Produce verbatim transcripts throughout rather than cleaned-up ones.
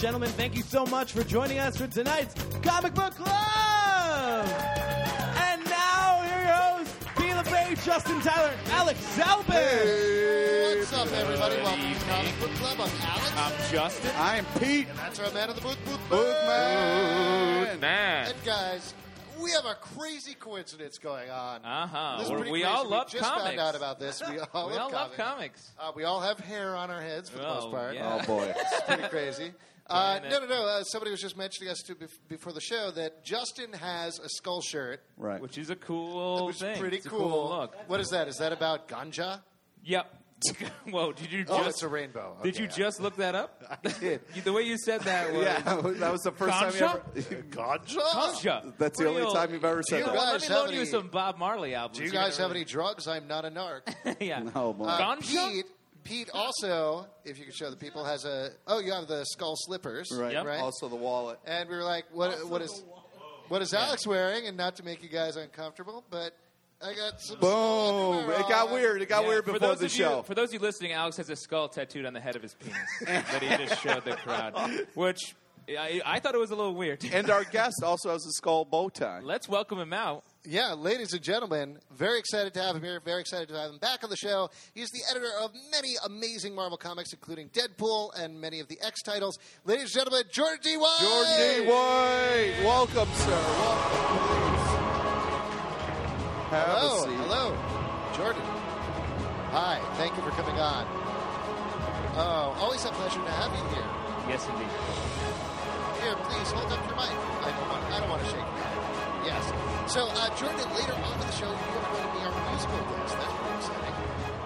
gentlemen, thank you so much for joining us for tonight's Comic Book Club! And now, here are your hosts, Keelan Bay, Justin Tyler, Alex Zalbin! Hey, what's up, everybody? Welcome to the Comic Book Club. I'm Alex. I'm Justin. I'm Pete. And that's our man of the booth, Booth Man. Man. And guys, we have a crazy coincidence going on. Uh-huh. This is We're- pretty we crazy. all love we just comics. found out about this. We all We love all comics. love comics. Uh, we all have hair on our heads for the Oh, most part. yeah. Oh, boy. It's pretty crazy. Uh, Trying no, it. no, no. Uh, somebody was just mentioning us to, bef- before the show that Justin has a skull shirt, Right. Which is a cool which is thing. pretty It's a cool. cool look. What is that? Is that about ganja? Yep. Whoa, did you just... Oh, it's a rainbow. Did Okay. you just look that up? I did. You- the way you said that was... Yeah, that was the first time you ever... Ganja? Ganja. That's the only Real- time you've ever Do said you that. Well, guys let me have loan you any- some Bob Marley albums. Do you can guys have really- any drugs? I'm not a narc. yeah. No, boy. Uh, Ganja? Pete, Pete also, if you could show the people, has a. Oh, you have the skull slippers, Right. Yep. right? Also the wallet. And we were like, what? What is? What is Alex wearing? And not to make you guys uncomfortable, but I got some. skull Boom. underwear It got on. weird. It got Yeah, weird for before those the of show. You, for those of you listening, Alex has a skull tattooed on the head of his penis that he just showed the crowd, which I, I thought it was a little weird. And our guest also has a skull bow tie. Let's welcome him out. Yeah, ladies and gentlemen, very excited to have him here. Very excited to have him back on the show. He's the editor of many amazing Marvel comics, including Deadpool and many of the X titles. Ladies and gentlemen, Jordan D. White. Jordan D. White. Welcome, sir. Welcome, please. Have Hello, a seat. hello, Jordan. Hi, thank you for coming on. Oh, always a pleasure to have you here. Yes, indeed. Here, please hold up your mic. I don't want. I don't want to shake your hand. Yes. So, uh, Jordan, later on in the show, you are going to be our musical guest. That's pretty exciting.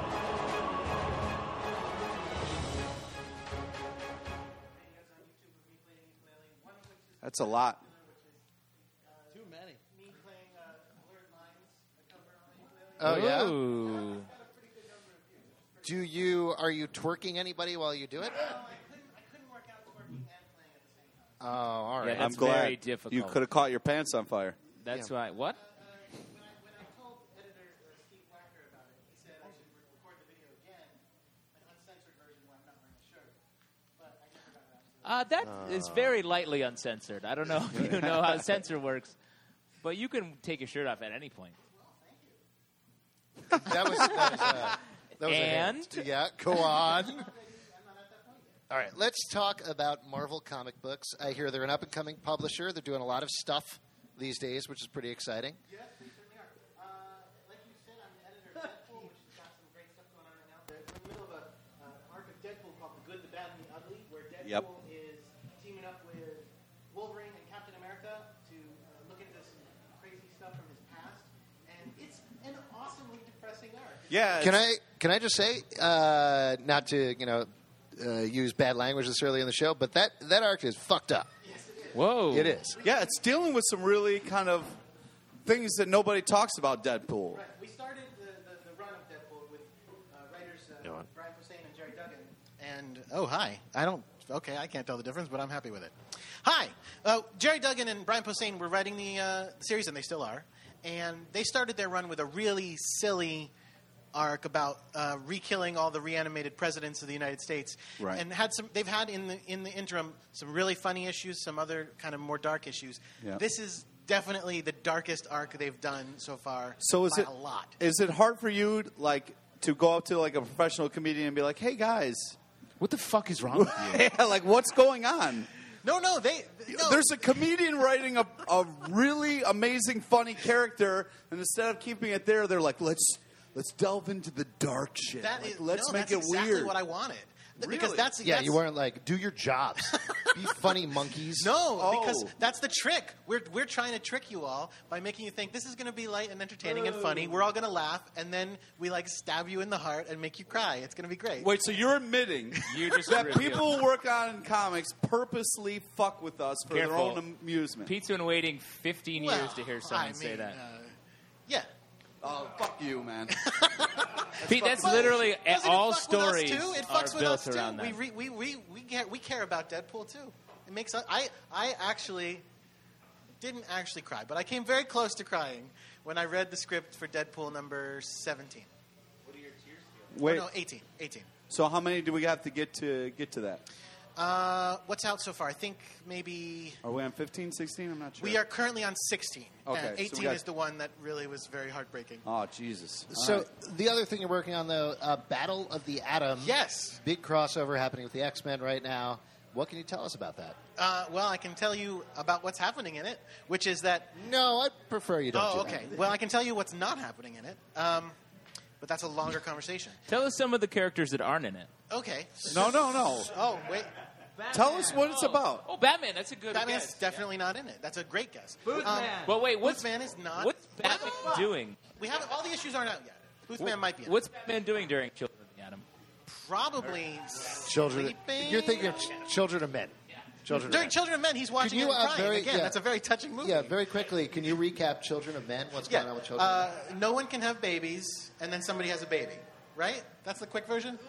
That's a lot. Too many. Oh yeah. Ooh. Do you? Are you twerking anybody while you do it? Oh, all right. Yeah, I'm That's glad very difficult. you could have caught your pants on fire. That's Yeah. right. What? Uh, that is very lightly uncensored. I don't know if you know how censor works, but you can take your shirt off at any point. That was. That was, uh, that was a And? hint. Yeah. Go on. All right, let's talk about Marvel comic books. I hear they're an up-and-coming publisher. They're doing a lot of stuff these days, which is pretty exciting. Yes, they certainly are. Uh, like you said, I'm the editor of Deadpool, which has got some great stuff going on right now. We're in the middle of a uh, arc of Deadpool called The Good, the Bad, and the Ugly, where Deadpool Yep. is teaming up with Wolverine and Captain America to uh, look into some crazy stuff from his past. And it's an awesomely depressing arc. Yeah. Can I can I just say, uh, not to you know uh, use bad language this early in the show, but that that arc is fucked up. Whoa. It is. Yeah, it's dealing with some really kind of things that nobody talks about Deadpool. Right. We started the, the, the run of Deadpool with uh, writers uh, Go on. Brian Posehn and Jerry Duggan. And oh, hi. I don't. Okay, I can't tell the difference, but I'm happy with it. Hi. Uh, Jerry Duggan and Brian Posehn were writing the uh, series, and they still are. And they started their run with a really silly arc about uh, re-killing all the reanimated presidents of the United States, Right. and had some. They've had in the in the interim some really funny issues, some other kind of more dark issues. Yeah. This is definitely the darkest arc they've done so far. So is by it a lot? Is it hard for you, like, to go up to like a professional comedian and be like, "Hey guys, What the fuck is wrong with you? yeah, like what's going on?" No, no, they. No. There's a comedian writing a, a really amazing, funny character, and instead of keeping it there, they're like, "Let's let's delve into the dark shit. That Like, is, let's no, make that's it exactly weird." what I wanted. Th- Really? Because that's Yeah, that's, you weren't like, do your jobs. Be funny monkeys. No, Oh. because that's the trick. We're we're trying to trick you all by making you think this is going to be light and entertaining and funny. We're all going to laugh, and then we like stab you in the heart and make you cry. It's going to be great. Wait, so you're admitting You just that revealed- people who work on comics purposely fuck with us for their Careful. own amusement? Pete's been waiting fifteen Well, years to hear someone I say mean, that. uh, yeah. Oh, fuck you, man. Pete, that's Well, literally doesn't it all fuck with us, stories too? It are fucks with built us too. around We, that. re, we we we care we care about Deadpool too. It makes us, I I actually didn't actually cry, but I came very close to crying when I read the script for Deadpool number seventeen. Wait, Oh, no, eighteen. eighteen. so how many do we have to get to get to that? Uh, what's out so far? I think maybe Are we on fifteen, sixteen? I'm not sure. we are currently on sixteen. Okay, so And we eighteen got- is the one that really was very heartbreaking. Oh, Jesus. All So right. the other thing you're working on, though, uh, Battle of the Atom. Yes. Big crossover happening with the X-Men right now. What can you tell us about that? Uh, well, I can tell you about what's happening in it, which is that. No, I prefer you don't. Oh, do that. okay. Well, I can tell you what's not happening in it, um, but that's a longer conversation. Tell us some of the characters that aren't in it. Okay. No, no, no. Oh, wait. Tell us what it's about. Oh, Batman. That's a good Batman's guess. definitely not in it. That's a great guess. Boothman. Um, Well, wait. What's Boothman is not. What's Batman doing? We haven't. All the issues aren't out yet. Boothman might be in it. What's Batman doing during Children of the Atom? Probably Children. sleeping. You're thinking of ch- Children of Men. Children During of Men. Children of Men, he's watching you, it and uh, crying. very- Again, yeah. that's a very touching movie. Yeah, very quickly, can you recap Children of Men? What's Yeah. going on with Children Uh, of Men? no one can have babies, and then somebody has a baby. Right? That's the quick version?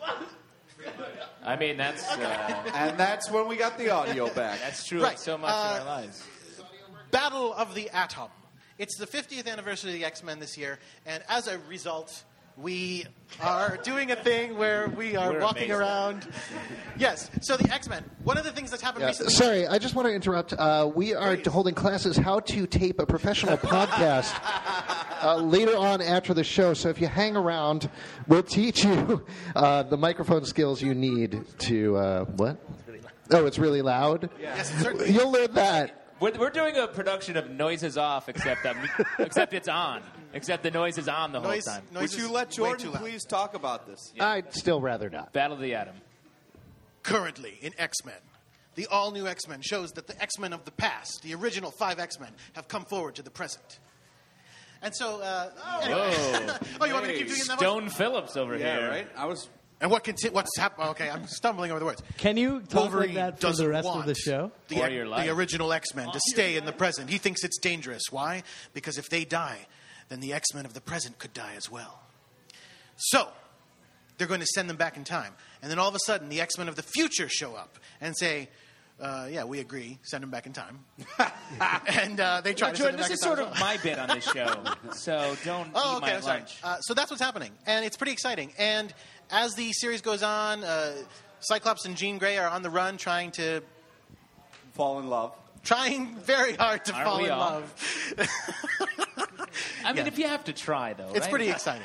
I mean, that's uh, And that's when we got the audio back. that's true Right. of so much Uh, in our lives. Battle of the Atom. It's the fiftieth anniversary of the X-Men this year, and as a result, we are doing a thing where we are We're walking amazing. around. Yes, so the X-Men. One of the things that's happened Yeah. recently. Sorry, I just want to interrupt. Uh, we are holding classes how to tape a professional podcast uh, later on after the show. So if you hang around, we'll teach you uh, the microphone skills you need to uh, what? Oh, it's really loud. Yes, it certainly. You'll learn that. We're, we're doing a production of Noises Off, except um, except it's on. Except the noise is on the Noise, whole time. noise Would is you let way Jordan too loud. please talk about this? I'd still rather not. Battle of the Atom. Currently in X-Men, the all-new X-Men shows that the X-Men of the past, the original five X-Men, have come forward to the present. And so, uh, anyway. Whoa. oh, you want me to keep doing that? Stone Phillips over Yeah, here. right? I was. And what conti- what's happening? Okay, I'm stumbling over the words. Can you talk Wolverine like that for doesn't the rest want of the show? The, Or your life. the original X-Men to stay in the present. He thinks it's dangerous. Why? Because if they die, then the X-Men of the present could die as well. So, they're going to send them back in time. And then all of a sudden, the X-Men of the future show up and say, uh, yeah, we agree. Send them back in time. and uh, they try Now, to send Jordan, them back this is in time sort as of well. my bit on this show, so don't Oh, eat okay. my I'm sorry. lunch. Uh, so that's what's happening, and it's pretty exciting. And as the series goes on, uh, Cyclops and Jean Grey are on the run, trying to, Fall in love. trying very hard to Aren't fall we in all? love. I mean, yeah. if you have to try, though, It's right? pretty exciting.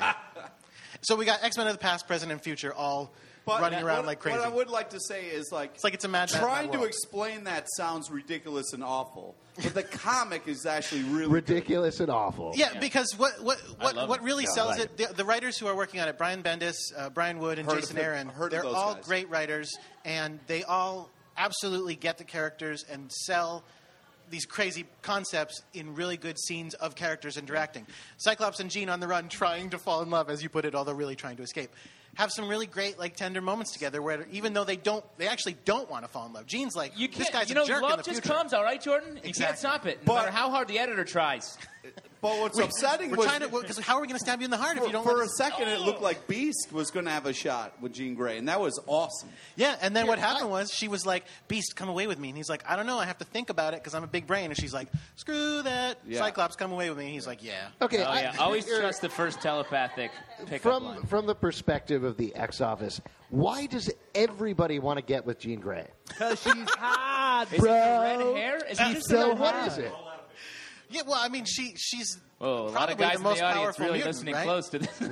So we got X-Men of the past, present, and future all But running around what, like crazy. What I would like to say is like It's like it's a Mad Mad trying Mad to world. explain that sounds ridiculous and awful, but the comic is actually really Ridiculous and awful. Yeah, because what what what, love what it. really Yeah, I sells like it, the, the writers who are working on it, Brian Bendis, uh, Brian Wood, and Heard of Jason him- Aaron, heard of they're those all guys. great writers, and they all absolutely get the characters and sell these crazy concepts in really good scenes of characters interacting. Cyclops and Jean on the run, trying to fall in love, as you put it, although really trying to escape. Have some really great, like, tender moments together where even though they don't, they actually don't want to fall in love. Jean's like, You this can't. guy's You know, a jerk in love the just future. comes, all right, Jordan. You Exactly. can't stop it, no But- matter how hard the editor tries. But what's upsetting We're was trying to, because how are we going to stab you in the heart if for, you don't for let a us- second it looked like Beast was going to have a shot with Jean Grey, and that was awesome. Yeah, and then what happened was she was like, Beast, come away with me. And he's like, I don't know, I have to think about it because I'm a big brain. And she's like, screw that. Yeah. Cyclops, come away with me. And he's like, yeah. Okay. Oh, I- yeah. Always here- trust the first telepathic pickup from line. from the perspective of the X Office. Why does everybody want to get with Jean Grey? Because she's hot, Is bro. it the red hair? Is it just so the What hot. is it? Yeah, well, I mean, she she's Whoa, a lot probably of guys the most in the audience powerful really mutant, listening right? close to this.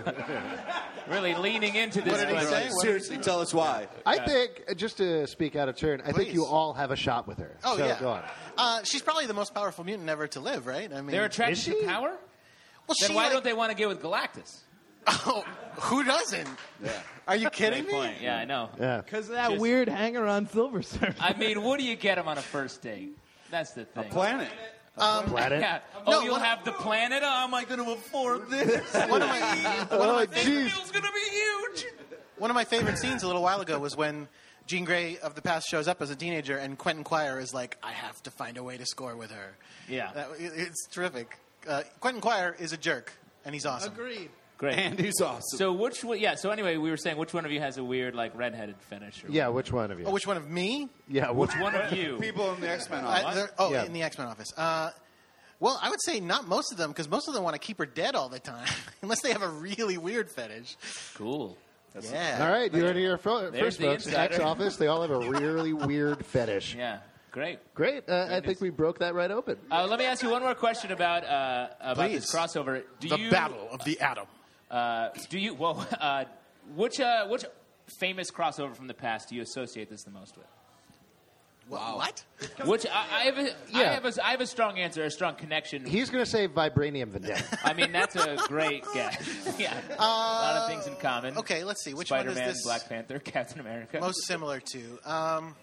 Really leaning into this What did he question. say? What- Seriously, tell us why. I think, uh, just to speak out of turn, I think Please. you all have a shot with her. Oh, so yeah. go on. Uh, she's probably the most powerful mutant ever to live, right? I mean, They're attracted Is to she? power? well, Then she, why like- don't they want to get with Galactus? Oh, who doesn't? Yeah. Are you kidding Great me? point. Yeah, I know. Yeah. Because of that Just- weird hanger on Silver Surfer. I mean, what do you get him on a first date? That's the thing. Planet. Planet? Yeah. No, Oh, you'll what- have the planet? Oh, am I going to afford this? One of my, Oh, The jeez. bill's going to be huge. one of my favorite scenes a little while ago was when Jean Grey of the past shows up as a teenager, and Quentin Quire is like, I have to find a way to score with her. Yeah. That, it- it's terrific. Uh, Quentin Quire is a jerk, and he's awesome. Agreed. Great. And he's awesome. So which one, yeah, so anyway, we were saying which one of you has a weird, like, redheaded finish? Or Yeah, which one of you? Oh, which one of me? yeah, Which one of you? People in the X-Men Uh, office. there- oh, Yeah. in the X-Men office. Uh, well, I would say not most of them, because most of them want to keep her dead all the time, unless they have a really weird fetish. Cool. Yeah. All right, you heard it here fo- There's first, the folks. insider. X-Office, they all have a really weird fetish. Yeah, great. Great. Uh, I news. think we broke that right open. Uh, let me ask you one more question about uh, about Please. this crossover. Do The you, Battle of the Atom. Uh, do you? Well, uh, which uh, which famous crossover from the past do you associate this the most with? Wow. What? Which I, I have a, I Yeah. have a, I have a strong answer, a strong connection. He's going to say Vibranium Vendetta. I mean, that's a great guess. Yeah, a lot of things in common. Okay, let's see. Which Spider-Man, one is this Black Panther, Captain America. most similar to? Um,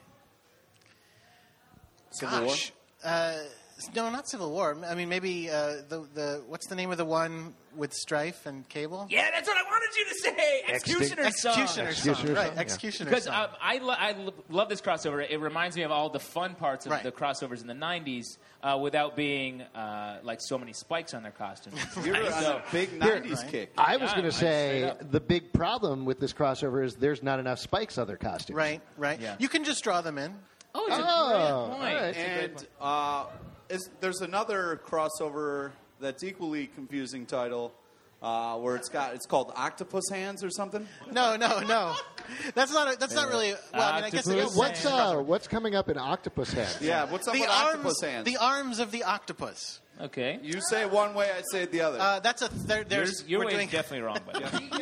Civil War? gosh. Uh, no, not Civil War. I mean, maybe uh, the the what's the name of the one with Strife and Cable? Yeah, that's what I wanted you to say. Executioner's Song. Executioner's Song. Executioner's Right, Song, yeah. Executioner's Because Song. uh, I, lo- I lo- love this crossover. It reminds me of all the fun parts of Right. the crossovers in the nineties uh, without being uh, like so many spikes on their costumes. You're on So- a big nineties right. kick. I was Yeah, going to like, straight say up. the big problem with this crossover is there's not enough spikes on their costumes. Right, right. Yeah. You can just draw them in. Oh, it's Oh, a great all point. right. It's a great And point. uh, is, there's another crossover that's equally confusing title uh, where it's got it's called Octopus Hands or something. No, no, no. That's not. A, that's not really. Well, I mean, I guess it Octopus is. What's Hands. uh, what's coming up in Octopus Hands? Yeah, what's up the with arms? Octopus Hands? The arms of the octopus. Okay. You say it one way, I say it the other. Uh, that's a. There, there's. Your we're way doing. is definitely wrong, but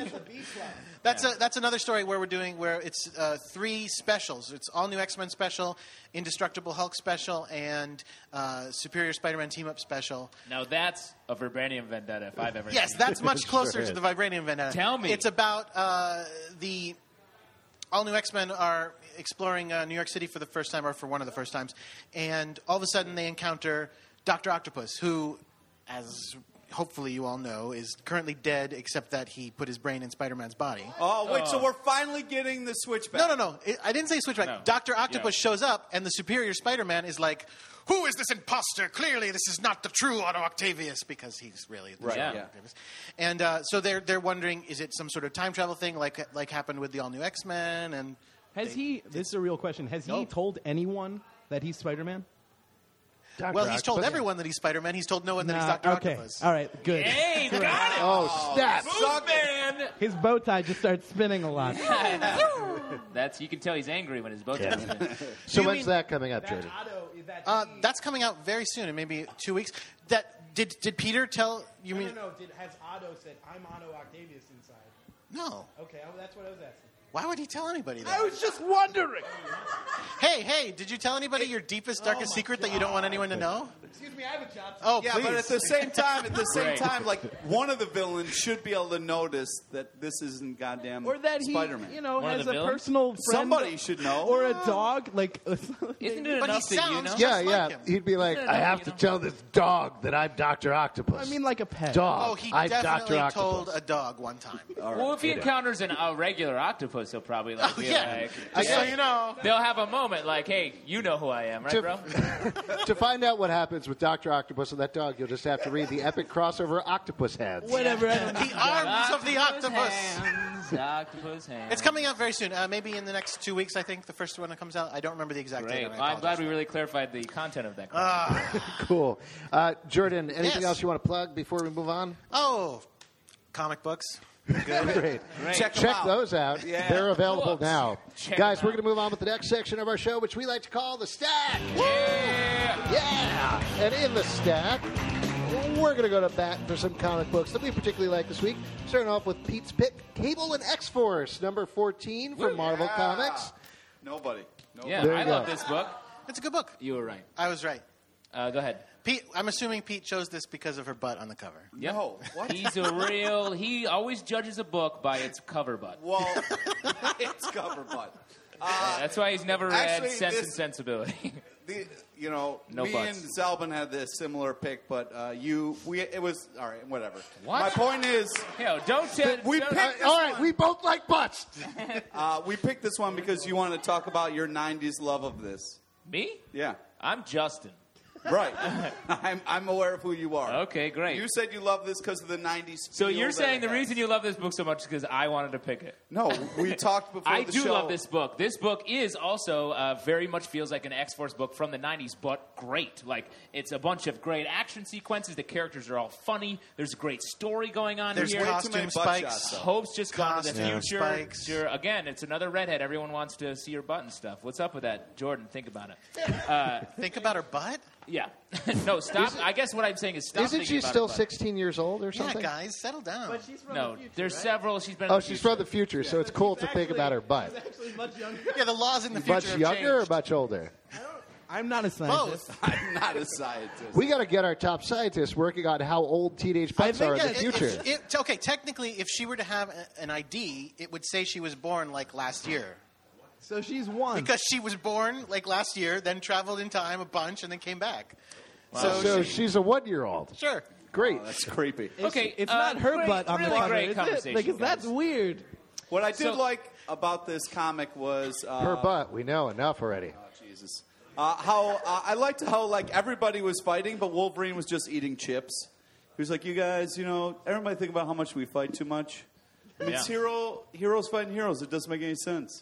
That's a. That's another story where we're doing where it's uh, three specials. It's all new X-Men special, Indestructible Hulk special, and uh, Superior Spider-Man team up special. now that's a Vibranium Vendetta if I've ever Yes, seen that's much Sure closer is. to the Vibranium Vendetta. Tell me. It's about uh, the all new X-Men are exploring uh, New York City for the first time, or for one of the first times, and all of a sudden they encounter Doctor Octopus, who, as hopefully you all know, is currently dead, except that he put his brain in Spider-Man's body. oh, wait, so we're finally getting the switchback. No, no, no. It, I didn't say Switchback. No. Doctor Octopus Yeah. shows up, and the Superior Spider-Man is like, "Who is this imposter? Clearly, this is not the true Otto Octavius," because he's really the Right, true yeah. Otto Octavius. And uh, so they're they're wondering, is it some sort of time travel thing, like like happened with the all new X-Men? And Has he? This is a real question. Has No. he told anyone that he's Spider-Man? Doctor well, he's told Octopus. everyone that he's Spider-Man. He's told no one that he's Nah, Doctor okay. Octopus. All right. Good. Hey, got it! Oh, snap. Suck man! His bow tie just starts spinning a lot. That's you can tell he's angry when his boat yeah. So You when's mean- that coming up, Jordan? Otto is that? Uh, that's coming out very soon, in maybe two weeks. That did did Peter tell you? no, mean no, no. Did, has Otto said, "I'm Otto Octavius" inside? no? Okay, I, that's what I was asking. Why would he tell anybody that? I was just wondering. Hey, hey! Did you tell anybody your deepest, darkest secret that you don't want anyone to know? Excuse me, I have a job. Oh, Yeah, please. but at the same time, at the same Right. time, like one of the villains should be able to notice that this isn't goddamn Or that he, Spider-Man. you know, One of has the a villains? personal friend. Somebody should know. Or a dog. Like, Isn't it But he enough that you sounds know? just Yeah, like yeah. him. He'd be like, Yeah, I have you to know. tell this dog that I'm Doctor Octopus. I mean, like a pet. dog. Oh, he I'm definitely Doctor told Octopus. a dog one time. Well, if he encounters an, a regular octopus, he'll probably like, Oh, be yeah. like, Just so you know. they'll have a moment like, "Hey, you know who I am, right, To- bro?" To find out what happens with Doctor Octopus and that dog, you'll just have to read the epic crossover Octopus Hands. Whatever. I don't know. The arms of the octopus. Hands, octopus hands. It's coming out very soon. Uh, maybe in the next two weeks, I think, the first one that comes out. I don't remember the exact Great. date. and I Well, I'm glad apologize. we really clarified the content of that. Cool. Uh, Jordan, anything Yes. else you want to plug before we move on? Oh, comic books. Great. Great. Check them Check out. those out. Yeah. They're available Books. now. Check Guys, them we're out. going to move on with the next section of our show, which we like to call the Stack. Yeah. Yeah! And in the Stack, we're going to go to bat for some comic books that we particularly like this week. Starting off with Pete's pick, Cable and X-Force, number fourteen from Marvel Yeah. Comics. Nobody. Nobody. Yeah, There you I go. love this book. It's a good book. You were right. I was right. Uh, go ahead. Pete, I'm assuming Pete chose this because of her butt on the cover. Yep. No. What? He's a real. He always judges a book by its cover butt. Well, it's cover butt. Uh, That's why he's never read actually, Sense this- and Sensibility. the, you know, No me butts. and Zalbin had this similar pick, but uh, you, we, it was all right. Whatever. What? My point is, Yo, don't tell. we don't- picked this All right, one. we both like butts. Uh, we picked this one because you want to talk about your nineties love of this. Me? Yeah. I'm Justin. Right. I'm, I'm aware of who you are. Okay, great. You said you love this because of the nineties. So feel you're that saying it the has. reason you love this book so much is because I wanted to pick it. No, we talked before I the do show. love this book. This book is also uh, very much feels like an X-Force book from the nineties, but great. Like, it's a bunch of great action sequences. The characters are all funny. There's a great story going on There's here. way too costume many butt spikes. shots, though. Hope's just gone to the Costume future. spikes. You're, again, it's another redhead. Everyone wants to see her butt and stuff. What's up with that? Jordan, think about it. Think about her butt. Yeah. no, stop. I guess what I'm saying is stop Isn't thinking she about still her butt. sixteen years old or Yeah, something? guys, settle down. But she's from No, the future, there's right? several. She's been in Oh, the she's future. from the future, so it's cool to think about her butt. She's actually much younger. Yeah, the laws in the future Much have younger or changed. much older? I'm not a scientist. Both. I'm not a scientist. We got to get our top scientists working on how old teenage butts think are in the that- It- future. it- it- okay, technically, if she were to have a, an I D, it would say she was born like last year. So she's one. Because she was born like last year, then traveled in time a bunch, and then came back. So, so she, she's a one-year-old. sure. Great. Oh, that's creepy. Okay, it's uh, not her great- butt on really the cover, great is it? conversation, Like, 'cause that's guys. weird. What I did So- like about this comic was uh, Her butt. We know enough already. Jesus. Uh, how uh, I liked how like everybody was fighting, but Wolverine was just eating chips. He was like, "You guys, you know, everybody think about how much we fight too much. I mean, it's Yeah. hero heroes fighting heroes. It doesn't make any sense."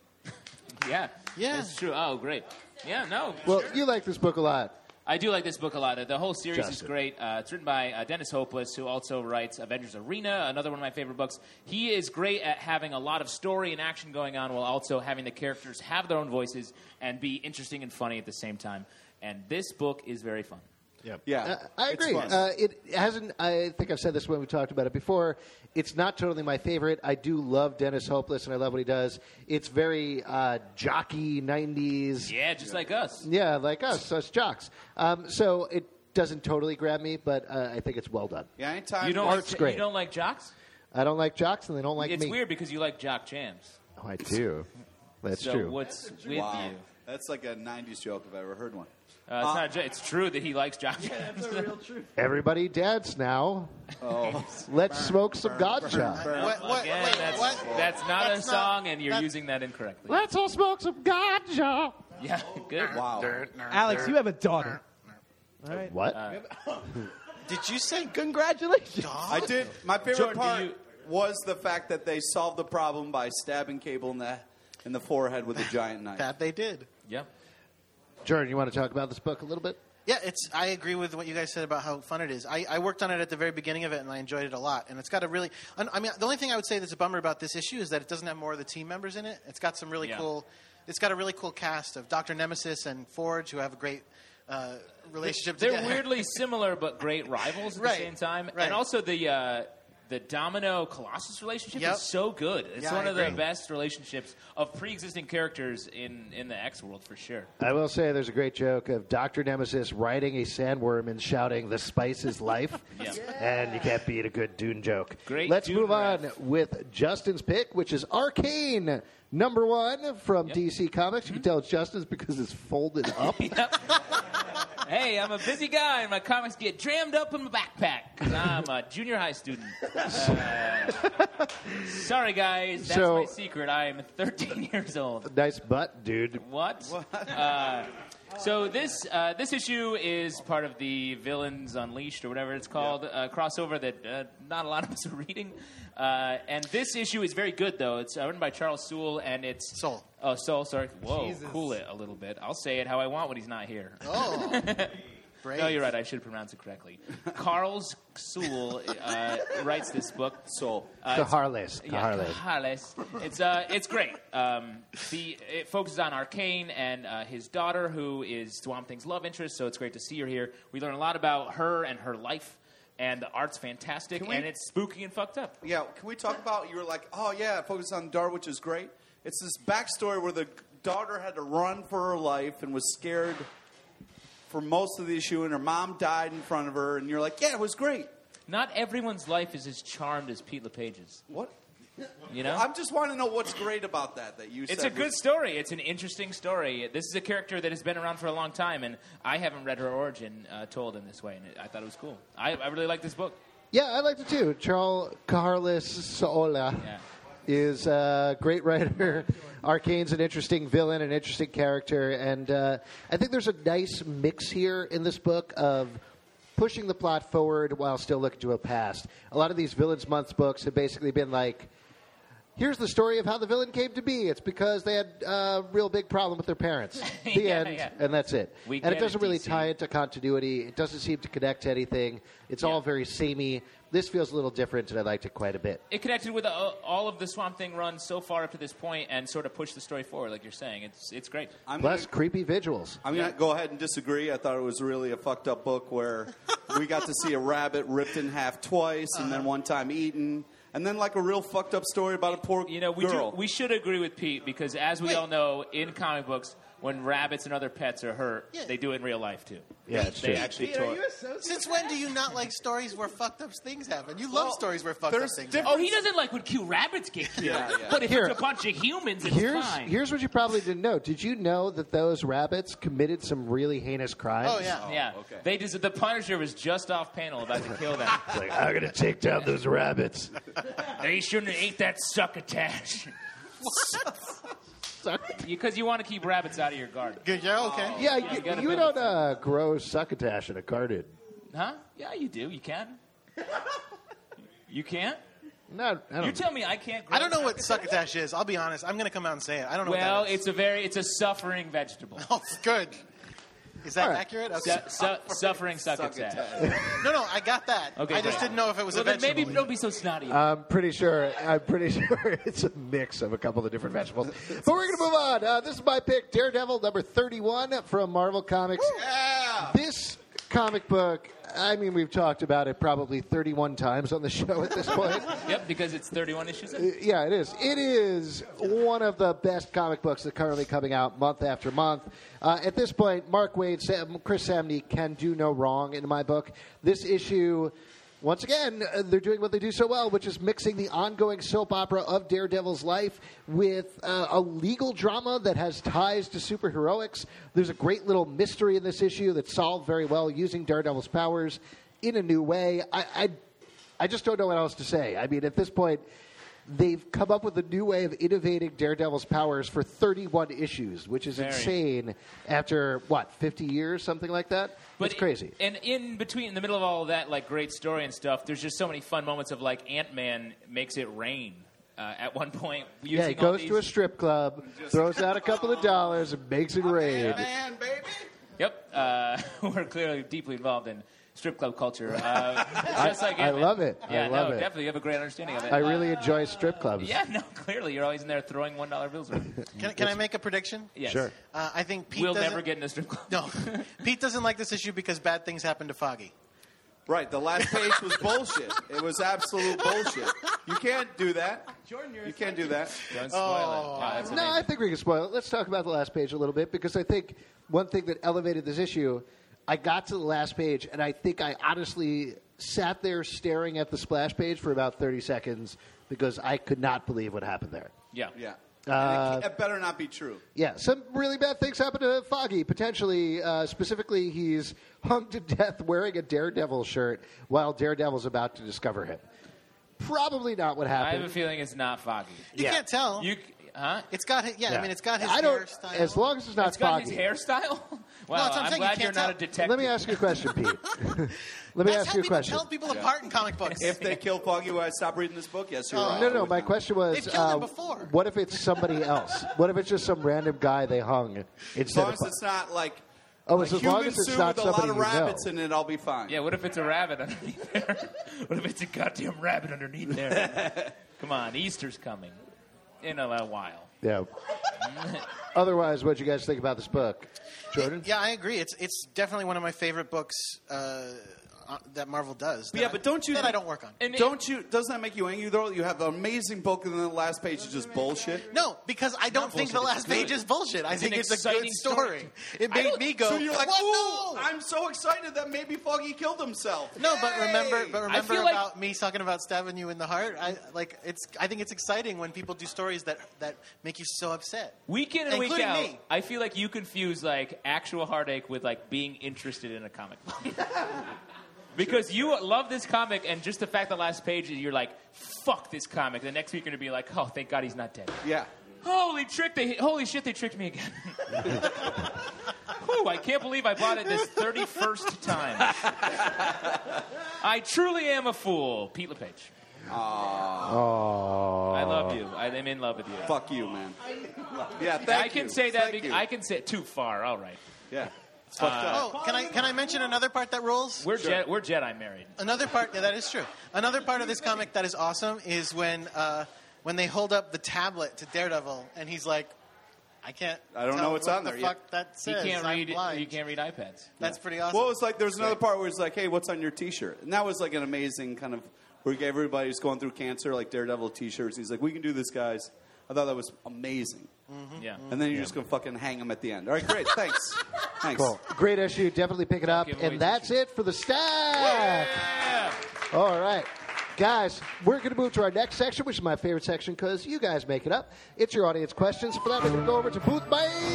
Yeah. Yeah. That's true. Oh, great. Yeah, no. Well, you like this book a lot. I do like this book a lot. The whole series is Justin. great. Uh, it's written by uh, Dennis Hopeless, who also writes Avengers Arena, another one of my favorite books. He is great at having a lot of story and action going on while also having the characters have their own voices and be interesting and funny at the same time. And this book is very fun. Yeah, Uh, I it's agree. fun. Uh, it hasn't. I think I've said this when we talked about it before. It's not totally my favorite. I do love Dennis Hopeless, and I love what he does. It's very uh, jockey nineties. Yeah, just like us. Yeah, like us, us jocks. Um, so it doesn't totally grab me, but uh, I think it's well done. yeah, anytime You don't, Art's like, great. you don't like jocks? I don't like jocks, and they don't like it's me. weird because you like jock jams. Oh, I do. That's so true. what's with wow, you? that's like a nineties joke if I ever heard one. Uh, it's, not a jo- it's true that he likes jock jams. That's a real truth. Everybody dance now. Oh, Let's smoke some ganja. What, what, Again, wait, that's, what? that's not That's a not- song, and you're that- using that incorrectly. Let's all smoke some ganja. Yeah, good. wow. Alex, you have a daughter. All right. What? Did you say Congratulations. I did. My favorite Jordan, do part you- was the fact that they solved the problem by stabbing Cable in the in the forehead with a giant knife. that? They did. Yeah. Jordan, you want to talk about this book a little bit? Yeah, it's. I agree with what you guys said about how fun it is. I, I worked on it at the very beginning of it, and I enjoyed it a lot. And it's got a really. I mean, the only thing I would say that's a bummer about this issue is that it doesn't have more of the team members in it. It's got some really Yeah. cool. It's got a really cool cast of Doctor Nemesis and Forge, who have a great uh, relationship. They're together. weirdly similar but great rivals at Right, the same time. right. And also the uh, the Domino Colossus relationship Yep. is so good. It's Yeah, one I of the agree. best relationships of pre-existing characters in, in the X world for sure. I will say there's a great joke of Doctor Nemesis riding a sandworm and shouting, "The spice is life." Yeah. And you can't beat a good Dune joke. Great Let's Dune move on ref. with Justin's pick, which is Arcane, number one from Yep. D C Comics. You can tell it's Justin's because it's folded up. Hey, I'm a busy guy, and my comics get jammed up in my backpack because I'm a junior high student. Uh, sorry, guys. That's So- my secret. I'm thirteen years old. Nice butt, dude. What? Uh, so this uh, this issue is part of the Villains Unleashed or whatever it's called uh, crossover that uh, not a lot of us are reading. Uh, and this issue is very good though. It's uh, written by Charles Soule and it's Soule. Oh, Soule. Sorry. Whoa, Jesus. cool it a little bit. I'll say it how I want when he's not here. Oh, brave. No, you're right. I should pronounce it correctly. Carl Soule uh, writes this book. Soul. Uh, Cajarles. yeah, Cajarles. Cajarles. It's uh, it's great. Um, the it focuses on Arcane and uh, his daughter, who is Swamp Thing's love interest. So it's great to see her here. We learn a lot about her and her life, and the art's fantastic, Can we- and it's spooky and fucked up. Yeah, can we talk about, you were like, oh yeah, focus on Dar, which is great. It's this backstory where the daughter had to run for her life and was scared for most of the issue, and her mom died in front of her, and you're like, yeah, it was great. Not everyone's life is as charmed as Pete LePage's. What? You know, I'm just want to know what's great about that, that you it's a said. good was- story. It's an interesting story. This is a character that has been around for a long time, and I haven't read her origin uh, told in this way, and it, I thought it was cool. I, I really like this book. Yeah, I liked it too. Charles Cajarles Soula. Yeah. is a great writer. Arcane's an interesting villain, an interesting character, and uh, I think there's a nice mix here in this book of pushing the plot forward while still looking to a past. A lot of these Villains Month books have basically been like, here's the story of how the villain came to be. It's because they had a real big problem with their parents. The Yeah, end, yeah. and that's it. We and it get doesn't it, really D C. tie into continuity. It doesn't seem to connect to anything. It's Yeah. all very samey. This feels a little different, and I liked it quite a bit. It connected with uh, all of the Swamp Thing runs so far up to this point and sort of pushed the story forward, like you're saying. It's it's great. I'm Plus, gonna, creepy visuals. I'm going to go ahead and disagree. I thought it was really a fucked up book where we got to see a rabbit ripped in half twice and then one time eaten. And then like a real fucked up story about a poor You know, we girl. do, we should agree with Pete because, as we Wait. all know, in comic books, when rabbits and other pets are hurt, Yeah. they do it in real life too. Yeah, it's they true. actually Pete, tore. are you a sociopath? Since when do you not like stories where fucked up things happen? You love Well, stories where fucked up there's things different- Oh, he doesn't like when cute rabbits get killed. Yeah, yeah. But if Here. it's a bunch of humans, it's Here's fine. here's what you probably didn't know. Did you know that those rabbits committed some really heinous crimes? Oh, yeah. yeah, okay. they just the Punisher was just off panel about to kill them. It's like, I'm gonna take down those rabbits. They shouldn't have ate that succotash. Because you want to keep rabbits out of your garden. Good, yeah, okay. Yeah, you you, gotta you build don't uh, grow succotash in a garden. Huh? Yeah, you do. You can. You can't? No, I You don't. tell me I can't grow I don't know what succotash is. I'll be honest. I'm going to come out and say it. I don't know Well, what that is. it's a very it's a suffering vegetable. Oh, good. Is that All right. accurate? Okay. Su- su- suffering succotash. No, no, I got that. Okay, I just great. didn't know if it was Well, a then vegetable. maybe don't be so snotty. I'm pretty sure. I'm pretty sure it's a mix of a couple of different vegetables. But we're gonna move on. Uh, this is my pick, Daredevil number thirty-one from Marvel Comics. Yeah. This comic book. I mean, we've talked about it probably thirty-one times on the show at this point. Yep, because it's thirty-one issues in. Yeah, it is. It is one of the best comic books that are currently coming out month after month. Uh, at this point, Mark Waid, Sam, Chris Samney can do no wrong in my book. This issue, once again, uh, they're doing what they do so well, which is mixing the ongoing soap opera of Daredevil's life with uh, a legal drama that has ties to superheroics. There's a great little mystery in this issue that's solved very well using Daredevil's powers in a new way. I, I I just don't know what else to say. I mean, at this point, they've come up with a new way of innovating Daredevil's powers for thirty-one issues, which is Very. insane after, what, fifty years, something like that? But it's crazy. And in between, in the middle of all of that, like great story and stuff, there's just so many fun moments of like Ant-Man makes it rain uh, at one point. Using Yeah, he all goes these, to a strip club, throws out a couple of dollars, and makes it rain. Man, baby. Yep, uh, we're clearly deeply involved in strip club culture. Uh, just like I Ant-Man. love it. I Yeah, love no, it. definitely, you have a great understanding of it. I Uh, really enjoy strip clubs. Yeah, no, clearly, you're always in there throwing one dollar bills around. Can, can I make a prediction? Yes. Sure. Uh, I think Pete We'll doesn't, never get in a strip club. No, Pete doesn't like this issue because bad things happen to Foggy. Right, the last page was bullshit. It was absolute bullshit. You can't do that. Jordan, you're You can't do that. Don't spoil Oh. it. Wow, that's No, I amazing. think we can spoil it. Let's talk about the last page a little bit because I think one thing that elevated this issue, I got to the last page and I think I honestly sat there staring at the splash page for about thirty seconds because I could not believe what happened there. Yeah. Yeah. Uh, And it, it better not be true. Yeah, some really bad things happen to Foggy. Potentially, uh, specifically, he's hung to death wearing a Daredevil shirt while Daredevil's about to discover him. Probably not what I have happened. a feeling it's not Foggy. You Yeah. can't tell. You, huh? It's got his, yeah, Yeah. I mean, it's got his I don't. hairstyle. As long as it's not It's got Foggy. his hairstyle? Wow, that's what I'm I'm saying, you glad you're can't not tell. a detective. Let me ask you a question, Pete. Let me That's ask how you a people question. tell people apart in comic books. If they kill Foggy, will I stop reading this book? Yes, you're Oh. right. No, no. My question was, They've killed him uh, before. what if it's somebody else? What if it's just some random guy they hung As instead long of? as it's not like Oh, a it's as long human as it's suit not with a lot somebody of you rabbits know. in it, I'll be fine. Yeah, what if it's a rabbit underneath there? What if it's a goddamn rabbit underneath there? Come on, Easter's coming in a while. Yeah. Otherwise, what do you guys think about this book, Jordan? Yeah, I agree. It's it's definitely one of my favorite books uh, uh, that Marvel does. that Yeah, I- but don't you that think- I don't work on? And it- Don't you? Doesn't that make you angry though? You have an amazing book, and then the last page is just bullshit. No, because I don't think the bullshit, last it's page good. is bullshit. I It's think an it's a good exciting story. story. It I made don't- me go. So you're like, what? "Ooh, No! I'm so excited that maybe Foggy killed himself." No, but Yay! remember, but remember feel like- about me talking about stabbing you in the heart. I like it's. I think it's exciting when people do stories that that make you so upset. Week in and week Including out, me. I feel like you confuse like actual heartache with like being interested in a comic book. Because you love this comic, and just the fact the last page, you're like, fuck this comic. The next week you're going to be like, oh, thank God he's not dead. Yeah. Holy trick! They, holy shit, they tricked me again. Whew, I can't believe I bought it this thirty-first time. I truly am a fool. Pete LePage. Oh. I love you. I am in love with you. Fuck you, man. Yeah, thank I can you. say that. Thank Be- you. I can say it too far. All right. Yeah. It's fucked up. Oh, can I can I mention another part that rules? We're Je- we're Jedi married. Another part, yeah, that is true. Another part of this comic that is awesome is when uh, when they hold up the tablet to Daredevil, and he's like, "I can't. I don't tell know what's what on the there fuck yet." that You says. can't I'm read. blind." You can't read iPads. That's pretty awesome. Well, it's like there was another part where it's like, hey, what's on your T-shirt? And that was like an amazing kind of where everybody's going through cancer, like Daredevil T-shirts. He's like, we can do this, guys. I thought that was amazing. Yeah. And then you're just gonna fucking hang them at the end. All right, great, thanks, thanks. Cool. Great issue. Definitely pick it up. give away And that's it for the stack. Yeah. All right. Guys, we're going to move to our next section, which is my favorite section because you guys make it up. It's your audience questions. For that, we're going to go over to Booth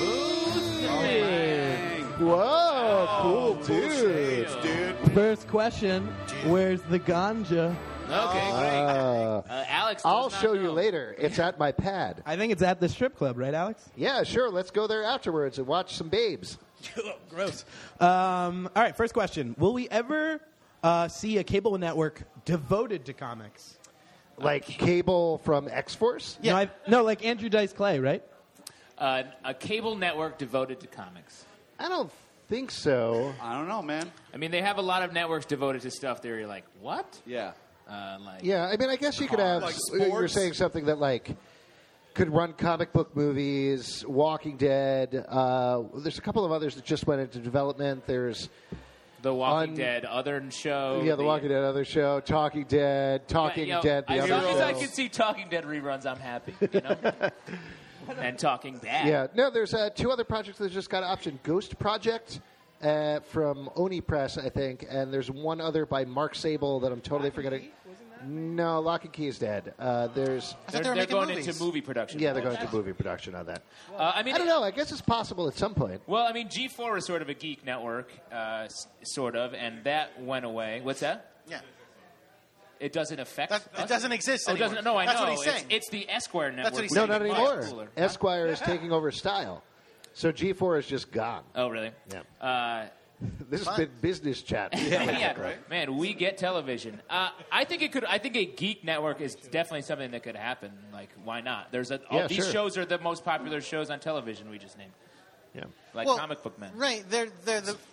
Bang. Whoa, cool dude. dude. First question: where's the ganja? Okay, great. Uh, Uh, Alex, does I'll not show you know. later. It's at my pad. I think it's at the strip club, right, Alex? Yeah, sure. Let's go there afterwards and watch some babes. Gross. Um, all right, first question: will we ever uh, see a cable network devoted to comics? Like Cable from X-Force? No, I've, no, like Andrew Dice Clay, right? Uh, a cable network devoted to comics. I don't think so. I don't know, man. I mean, they have a lot of networks devoted to stuff that you're like, what? Yeah. Uh, like, Yeah, I mean, I guess you could have. Like You're sports? saying something that like could run comic book movies, Walking Dead. Uh, there's a couple of others that just went into development. There's The Walking Un- Dead other show. yeah, the Walking Dead other show, Talking Dead, Talking Yeah, you know, Dead, the as other long as I show. can see Talking Dead reruns, I'm happy. You know, and Talking Bad. Yeah, no, there's uh, two other projects that just got optioned. Ghost Project uh, from Oni Press, I think, and there's one other by Mark Sable that I'm totally forgetting. No, Lock and Key is dead. Uh, there's I thought They're, they were they're making going movies. into movie production. yeah, they're going to movie production on that. Uh, I mean, I don't know. I guess it's possible at some point. Well, I mean, G four is sort of a geek network, uh, s- sort of, and that went away. What's that? Yeah, It doesn't affect. that, us? it doesn't exist Oh, it anymore. doesn't. No, I That's know. what he's it's, saying. it's the Esquire network. what he's which No, saying. not is much anymore. cooler. Esquire is taking over Style. So G four is just gone. Oh, really? Yeah. Uh, This has Fine. been business chat. yeah, man, we get television. Uh, I think it could. I think a geek network is definitely something that could happen. Like, why not? There's a. All, Yeah, these sure. shows are the most popular shows on television. We just named, Yeah. like Well, Comic Book Men. Right, they're they're the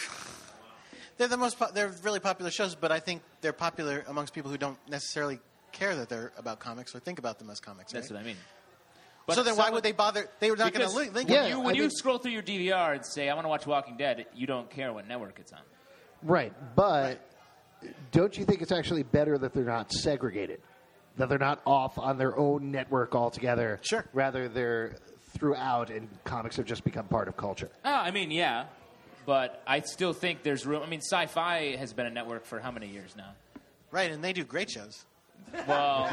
they're the most po- they're really popular shows, but I think they're popular amongst people who don't necessarily care that they're about comics or think about them as comics. That's right? what I mean. So then, why some- would they bother? They were not going Because to link. Yeah, when you, when I you mean- scroll through your D V R and say, "I want to watch Walking Dead," you don't care what network it's on. Right, but don't you think it's actually better that they're not segregated? That they're not off on their own network altogether? Sure. Rather, they're throughout, and comics have just become part of culture. Oh, I mean, yeah, but I still think there's room. I mean, Sci-Fi has been a network for how many years now? Right, and they do great shows. Well,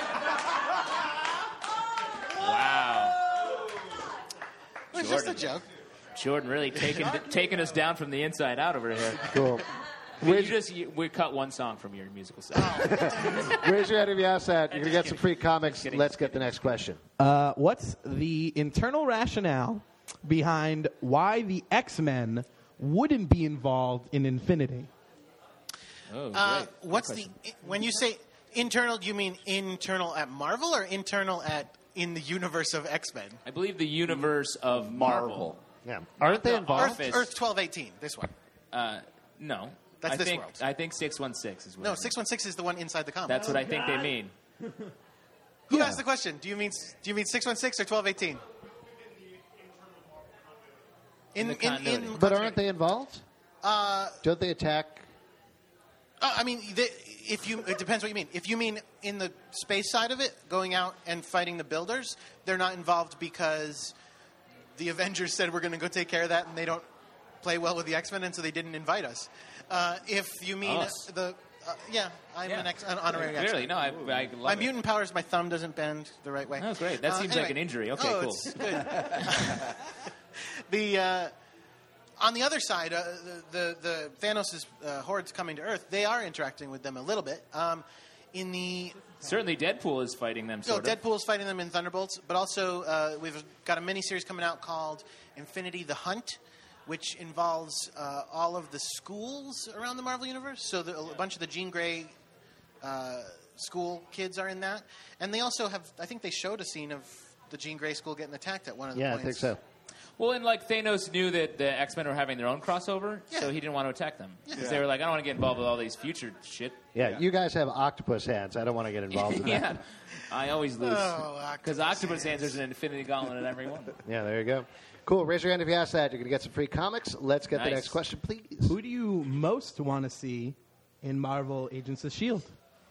wow, It's just a Jordan. joke. Jordan really taking taking us down from the inside out over here. Cool. I mean, you Raise, just you, we cut one song from your musical set. raise your hand if you ask that. You're going to get some free comics. kidding. Let's get the next question. Uh, what's the internal rationale behind why the X-Men wouldn't be involved in Infinity? Oh, Uh, great. what's the when you say internal? Do you mean internal at Marvel or internal at in the universe of X Men? I believe the universe of Marvel. Marvel. Yeah. Aren't they the involved? Office. Earth twelve eighteen. This one. Uh, no, That's I this think, world. I think six one six is what. No, I mean. six one six is the one inside the comic. That's what I think they mean. Who Yeah. asked the question? Do you mean do you mean six one six or twelve eighteen? In the in, in, continuity. But aren't they involved? Uh, Don't they attack? uh, I mean, they, if you it depends what you mean. If you mean in the space side of it, going out and fighting the builders, they're not involved because the Avengers said we're going to go take care of that, and they don't play well with the X Men, and so they didn't invite us. Uh, if you mean Us. the uh, yeah, I'm Yeah. an, ex, an honorary Clearly, X-Men. no, I, I love My it. mutant power is my thumb doesn't bend the right way. Oh, great. That Uh, seems anyway. like an injury. Okay, Oh, cool. It's good. the uh, on the other side, uh, the, the, the Thanos' uh, hordes coming to Earth, they are interacting with them a little bit. Um, in the Certainly Deadpool is fighting them, no, sort of. Deadpool's fighting them in Thunderbolts, but also uh, we've got a miniseries coming out called Infinity the Hunt, which involves uh, all of the schools around the Marvel Universe. So the, a bunch of the Jean Grey uh, school kids are in that. And they also have, I think they showed a scene of the Jean Grey school getting attacked at one of the Yeah, points. I think so. Well, and like Thanos knew that the X-Men were having their own crossover, Yeah. so he didn't want to attack them. Because Yeah. they were like, I don't want to get involved with all these future shit. Yeah, Yeah. you guys have octopus hands. I don't want to get involved in that. yeah. I always lose. Oh, Because octopus Octopus hands. answers an Infinity Gauntlet in every one. Yeah, there you go. Cool. Raise your hand if you ask that. You're going to get some free comics. Let's get the Nice. next question, please. Who do you most want to see in Marvel Agents of S H I E L D?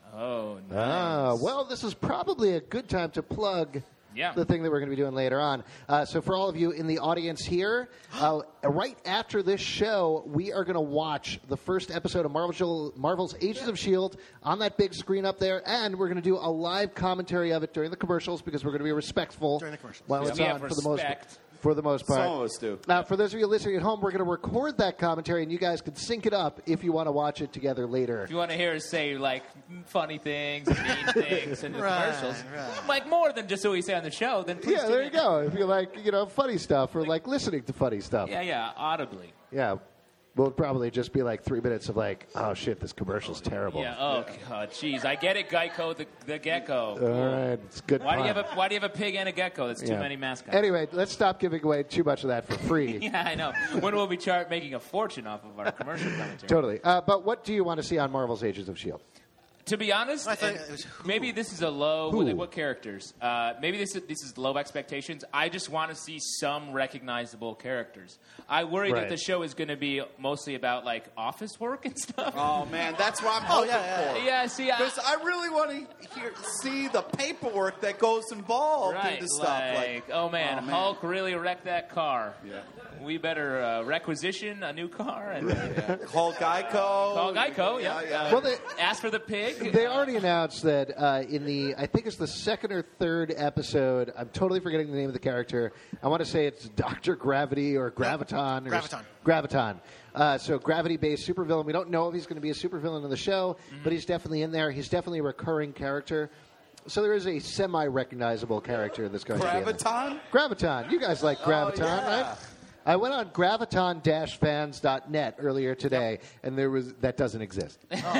Oh, nice. Ah, well, this is probably a good time to plug Yeah. the thing that we're going to be doing later on. Uh, so for all of you in the audience here, uh, right after this show, we are going to watch the first episode of Marvel, Marvel's Agents of S H I E L D on that big screen up there, and we're going to do a live commentary of it during the commercials because we're going to be respectful During the commercials. while Yeah, it's we on have for the most respect. for the most part. Some of us do. Now, for those of you listening at home, we're going to record that commentary, and you guys can sync it up if you want to watch it together later. If you want to hear us say, like, funny things, and mean things in the Right, commercials, right. like more than just what we say on the show, then please Yeah, do there it. you go. If you like, you know, funny stuff or like listening to funny stuff. Yeah, yeah, audibly. Yeah. We'll probably just be like three minutes of like, oh shit, this commercial's terrible. Yeah. Oh God, jeez. I get it, Geico, the, the gecko. All right, it's good. Why do you fun. have a Why do you have a pig and a gecko? That's too Yeah. many mascots. Anyway, let's stop giving away too much of that for free. Yeah, I know. When will we start making a fortune off of our commercial commentary? Totally. Uh, but what do you want to see on Marvel's Agents of S H I E L D? To be honest, I thought and it was who. maybe this is a low. Who? What, what characters? Uh, maybe this is, this is low expectations. I just want to see some recognizable characters. I worry Right. that the show is going to be mostly about like office work and stuff. Oh man, that's what I'm Oh, hoping yeah, yeah, for. yeah, see, I, Because I really want to hear, see the paperwork that goes involved right, into stuff. like, oh man, oh, man. Hulk really wrecked that car. Yeah. We better uh, requisition a new car and Call Geico. call Geico. Yeah, Yeah, yeah. Uh, Well, they- ask for the pig. They already announced that uh, in the, I think it's the second or third episode, I'm totally forgetting the name of the character. I want to say it's Doctor Gravity or Graviton. Or Graviton. Graviton. Uh, so gravity-based supervillain. We don't know if he's going to be a supervillain in the show, Mm-hmm. but he's definitely in there. He's definitely a recurring character. So there is a semi-recognizable character that's going to be in there. Graviton? Graviton. You guys like Graviton, yeah. right? I went on graviton dash fans dot net earlier today, and there was that doesn't exist. On your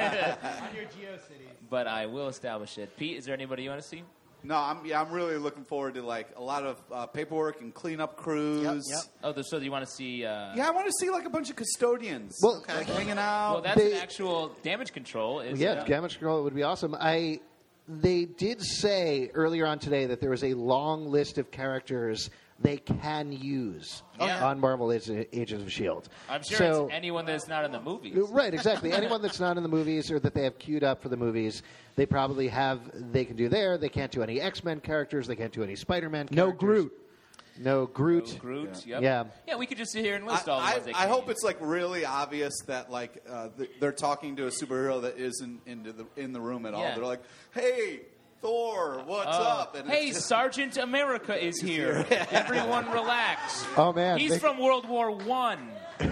GeoCities. But I will establish it. Pete, is there anybody you want to see? No, I'm yeah, I'm really looking forward to like a lot of uh, paperwork and cleanup crews. Yep, yep. Oh, the- so you want to see? Uh, Yeah, I want to see like a bunch of custodians. Well, like hanging out. Well, that's They- an actual damage control. Is, Yeah, uh, damage control would be awesome. I they did say earlier on today that there was a long list of characters they can use Oh, yeah. on Marvel Ag- Agents of S H I E L D. I'm sure So- it's anyone that's not in the movies. Right, exactly. Anyone that's not in the movies or that they have queued up for the movies, they probably have. They can do there. They can't do any X-Men characters. They can't do any Spider-Man. No characters. Groot. No Groot. Oh, Groot. Yep. Yeah. Yeah, we could just sit here and I, list all the I, ones they I can hope use. it's like really obvious that like uh, th- they're talking to a superhero that isn't into the in the room at all. Yeah. They're like, "Hey, Thor, what's Uh, up?" And hey, it's just- Sergeant America is here. Everyone relax. Oh man, He's they, from World War One.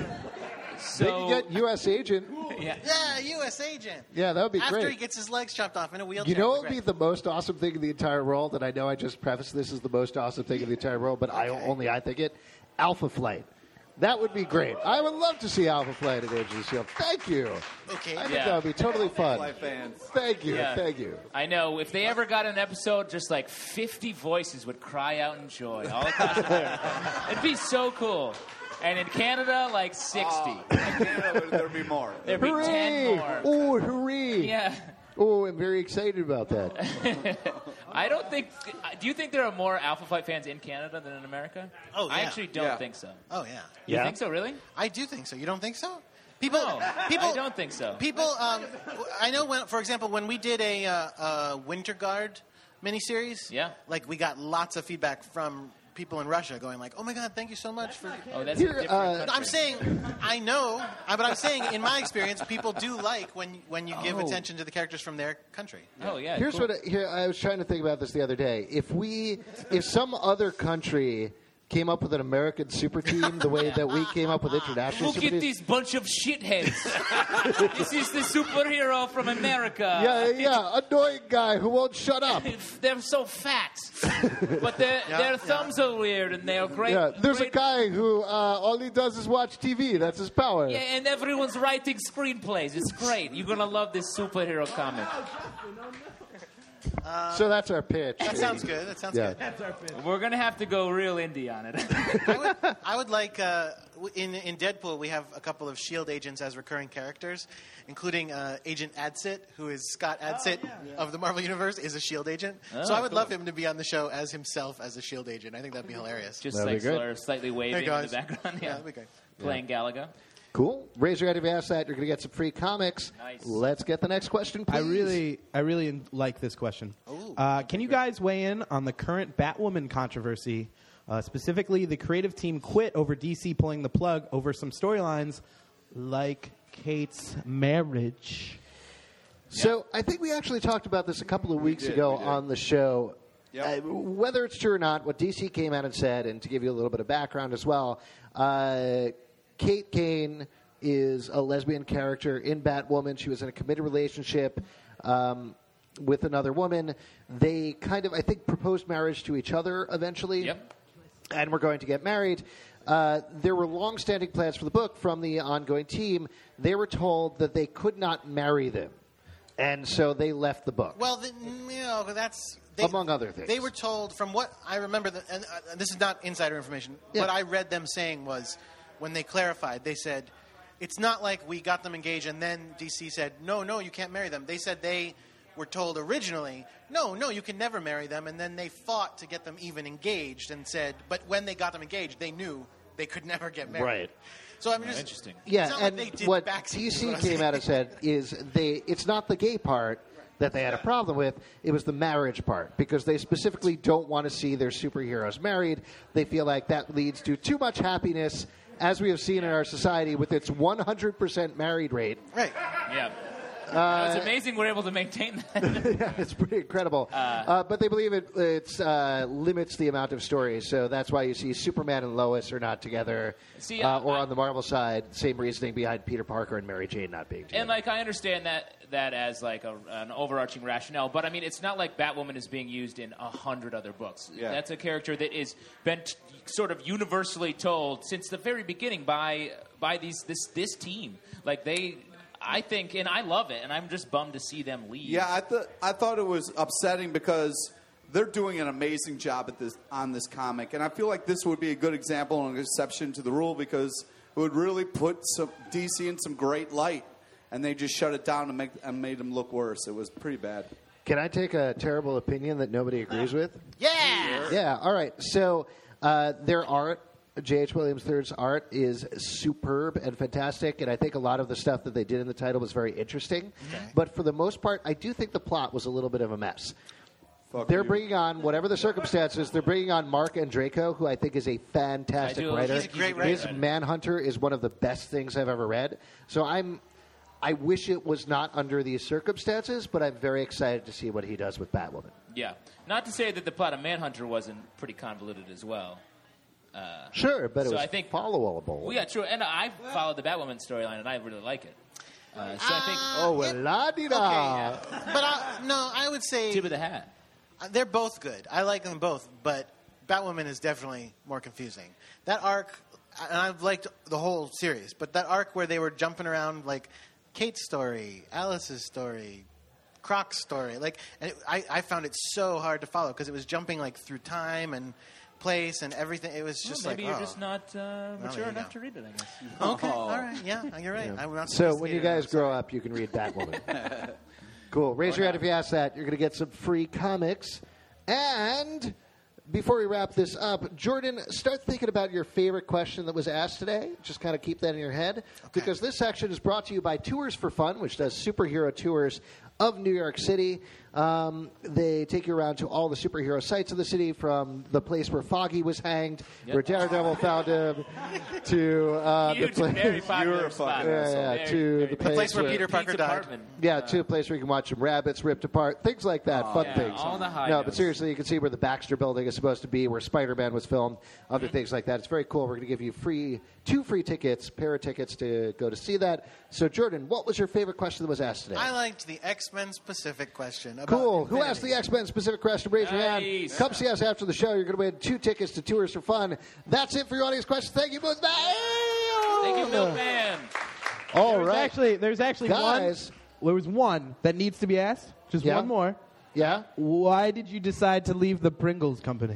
they So could get U S Agent. yeah. Yeah, U S agent. Yeah, that would be After great. he gets his legs chopped off in a wheelchair. You know what It'd would be great. the most awesome thing in the entire world? And I know I just prefaced this as the most awesome thing in the entire world, but I only I think it. Alpha Flight. That would be great. I would love to see Alpha Flight at Agents of S H I E L D. Thank you. Okay. I think Yeah. that would be totally fun. Fly fans. Thank you. Yeah. Thank you. I know. If they ever got an episode, just like fifty voices would cry out in joy all across America. It'd be so cool. And in Canada, like sixty. Oh, I can't, there'd be more. There'd be ten Hooray! more. Oh, hooray! Yeah. Oh, I'm very excited about that. I don't think. Do you think there are more Alpha Flight fans in Canada than in America? Oh, I yeah. actually don't Yeah. think so. Oh yeah. You Yeah? think so? Really? I do think so. You don't think so? People, No, people, I don't think so. People, um, I know. When, for example, when we did a, uh, uh Winter Guard miniseries, Yeah. like we got lots of feedback from people in Russia going like, "Oh my God, thank you so much for." Oh, that's Here, a different uh, country. I'm saying, I know, uh, but I'm saying, in my experience, people do like when when you give Oh. attention to the characters from their country. Oh yeah. Here's cool. what I, here I was trying to think about this the other day. If we, if some other country came up with an American super team the way that we came up with international Look super at teams. this bunch of shitheads. This is the superhero from America. Yeah, yeah, annoying guy who won't shut up. They're so fat, but their Yeah, their yeah. thumbs are weird, and they're great. Yeah, there's great, a guy who uh, all he does is watch T V. That's his power. Yeah, and everyone's writing screenplays. It's great. You're gonna love this superhero comic. So that's our pitch. That sounds good. That sounds Yeah. good. We're gonna have to go real indie on it. I would, I would like uh, w- in in Deadpool we have a couple of Shield agents as recurring characters, including uh, Agent Adsit, who is Scott Adsit of the Marvel Universe, is a Shield agent. so I would love him to be on the show as himself as a Shield agent. I think that'd be hilarious. Just That'd be like good. sort of slightly waving Hey, in the guys. background. yeah, Yeah, that'd be great. playing Galaga. Cool. Raise your hand if you ask that. You're going to get some free comics. Nice. Let's get the next question, please. I really, I really like this question. Uh, can you guys weigh in on the current Batwoman controversy? Uh, specifically, the creative team quit over D C pulling the plug over some storylines like Kate's marriage. So I think we actually talked about this a couple of weeks did, ago we did. on the show. Yep. Uh, whether it's true or not, what D C came out and said, and to give you a little bit of background as well, uh, Kate Kane is a lesbian character in Batwoman. She was in a committed relationship um, with another woman. They kind of, I think, proposed marriage to each other eventually. Yep. And we're going to get married. Uh, there were long-standing plans for the book from the ongoing team. They were told that they could not marry them, and so they left the book. Well, the, you know, that's they, Among other things. They were told, from what I remember, that, and uh, this is not insider information. Yeah. What I read them saying was, when they clarified, they said, it's not like we got them engaged and then D C said, no, no, you can't marry them. They said they were told originally, no, no, you can never marry them, and then they fought to get them even engaged and said, but when they got them engaged, they knew they could never get married. Right. So I'm just Interesting. Yeah, it's not and like they did what backseat, D is C what I'm came saying. out and said is they it's not the gay part that they had a problem with. It was the marriage part, because they specifically don't want to see their superheroes married. They feel like that leads to too much happiness, as we have seen in our society with its one hundred percent married rate. Right. Yeah. it's amazing we're able to maintain that. Yeah, it's pretty incredible. Uh, but they believe it it's, uh, limits the amount of stories. So that's why you see Superman and Lois are not together. See, uh, or I- on the Marvel side, same reasoning behind Peter Parker and Mary Jane not being together. And like I understand that that as like a, an overarching rationale, but I mean it's not like Batwoman is being used in a hundred other books. Yeah. That's a character that is been t- sort of universally told since the very beginning by by these this this team. Like they, I think, and I love it, and I'm just bummed to see them leave. Yeah, I thought I thought it was upsetting because they're doing an amazing job at this on this comic, and I feel like this would be a good example and an exception to the rule because it would really put some D C in some great light, and they just shut it down and make and made them look worse. It was pretty bad. Can I take a terrible opinion that nobody agrees with? Yeah. Yeah, all right. So uh, their art, J H. Williams the third's art, is superb and fantastic, and I think a lot of the stuff that they did in the title was very interesting. But for the most part, I do think the plot was a little bit of a mess. Fuck They're you. bringing on, whatever the circumstances, they're bringing on Mark Andreyko, who I think is a fantastic I do. writer. He's a great His writer. Manhunter is one of the best things I've ever read. So I'm, I wish it was not under these circumstances, but I'm very excited to see what he does with Batwoman. Yeah. Not to say that the plot of Manhunter wasn't pretty convoluted as well. Sure, but it So was I think- followable. Well, yeah, true. And I followed the Batwoman storyline, and I really like it. Uh, so I think Oh, well, la di da. But I, no, I would say Tip of the hat. Uh, They're both good. I like them both, but Batwoman is definitely more confusing. That arc, and I've liked the whole series, but that arc where they were jumping around, like Kate's story, Alice's story, Croc's story, like, and it, I, I found it so hard to follow because it was jumping like through time and place and everything. It was just Well, maybe like, you're oh. just not uh, mature there you enough go. to read it, I guess. Okay, all right, yeah, you're right. I'm not So when you sophisticated guys enough, grow up, you can read Batwoman. Cool. Raise your hand if you ask that. You're going to get some free comics. And before we wrap this up, Jordan, start thinking about your favorite question that was asked today. Just kind of keep that in your head. Because this section is brought to you by Tours for Fun, which does superhero tours of New York City. Um, they take you around to all the superhero sites of the city, from the place where Foggy was hanged, Yep. where Daredevil found him, to uh, the Huge, place. very popular You're a spot. fucking Yeah, asshole. yeah, Very, to very the popular. place where where- Peter Parker Pete's died. apartment. Yeah, to a place where you can watch some rabbits ripped apart, things like that, fun yeah, things. all the high no, notes. but seriously, you can see where the Baxter Building is supposed to be, where Spider-Man was filmed, other things like that. It's very cool. We're going to give you free two free tickets, pair of tickets to go to see that. So, Jordan, what was your favorite question that was asked today? I liked the X-Men specific question. About Cool. Who Infinity. asked the X-Men specific question? Raise your hand. Nice. Come see us after the show. You're going to win two tickets to Tours for Fun. That's it for your audience questions. Thank you, both. Thank you, Milkman. All There's right. actually, there's actually Guys. one. There was one that needs to be asked. Just Yeah. one more. Yeah? Why did you decide to leave the Pringles company?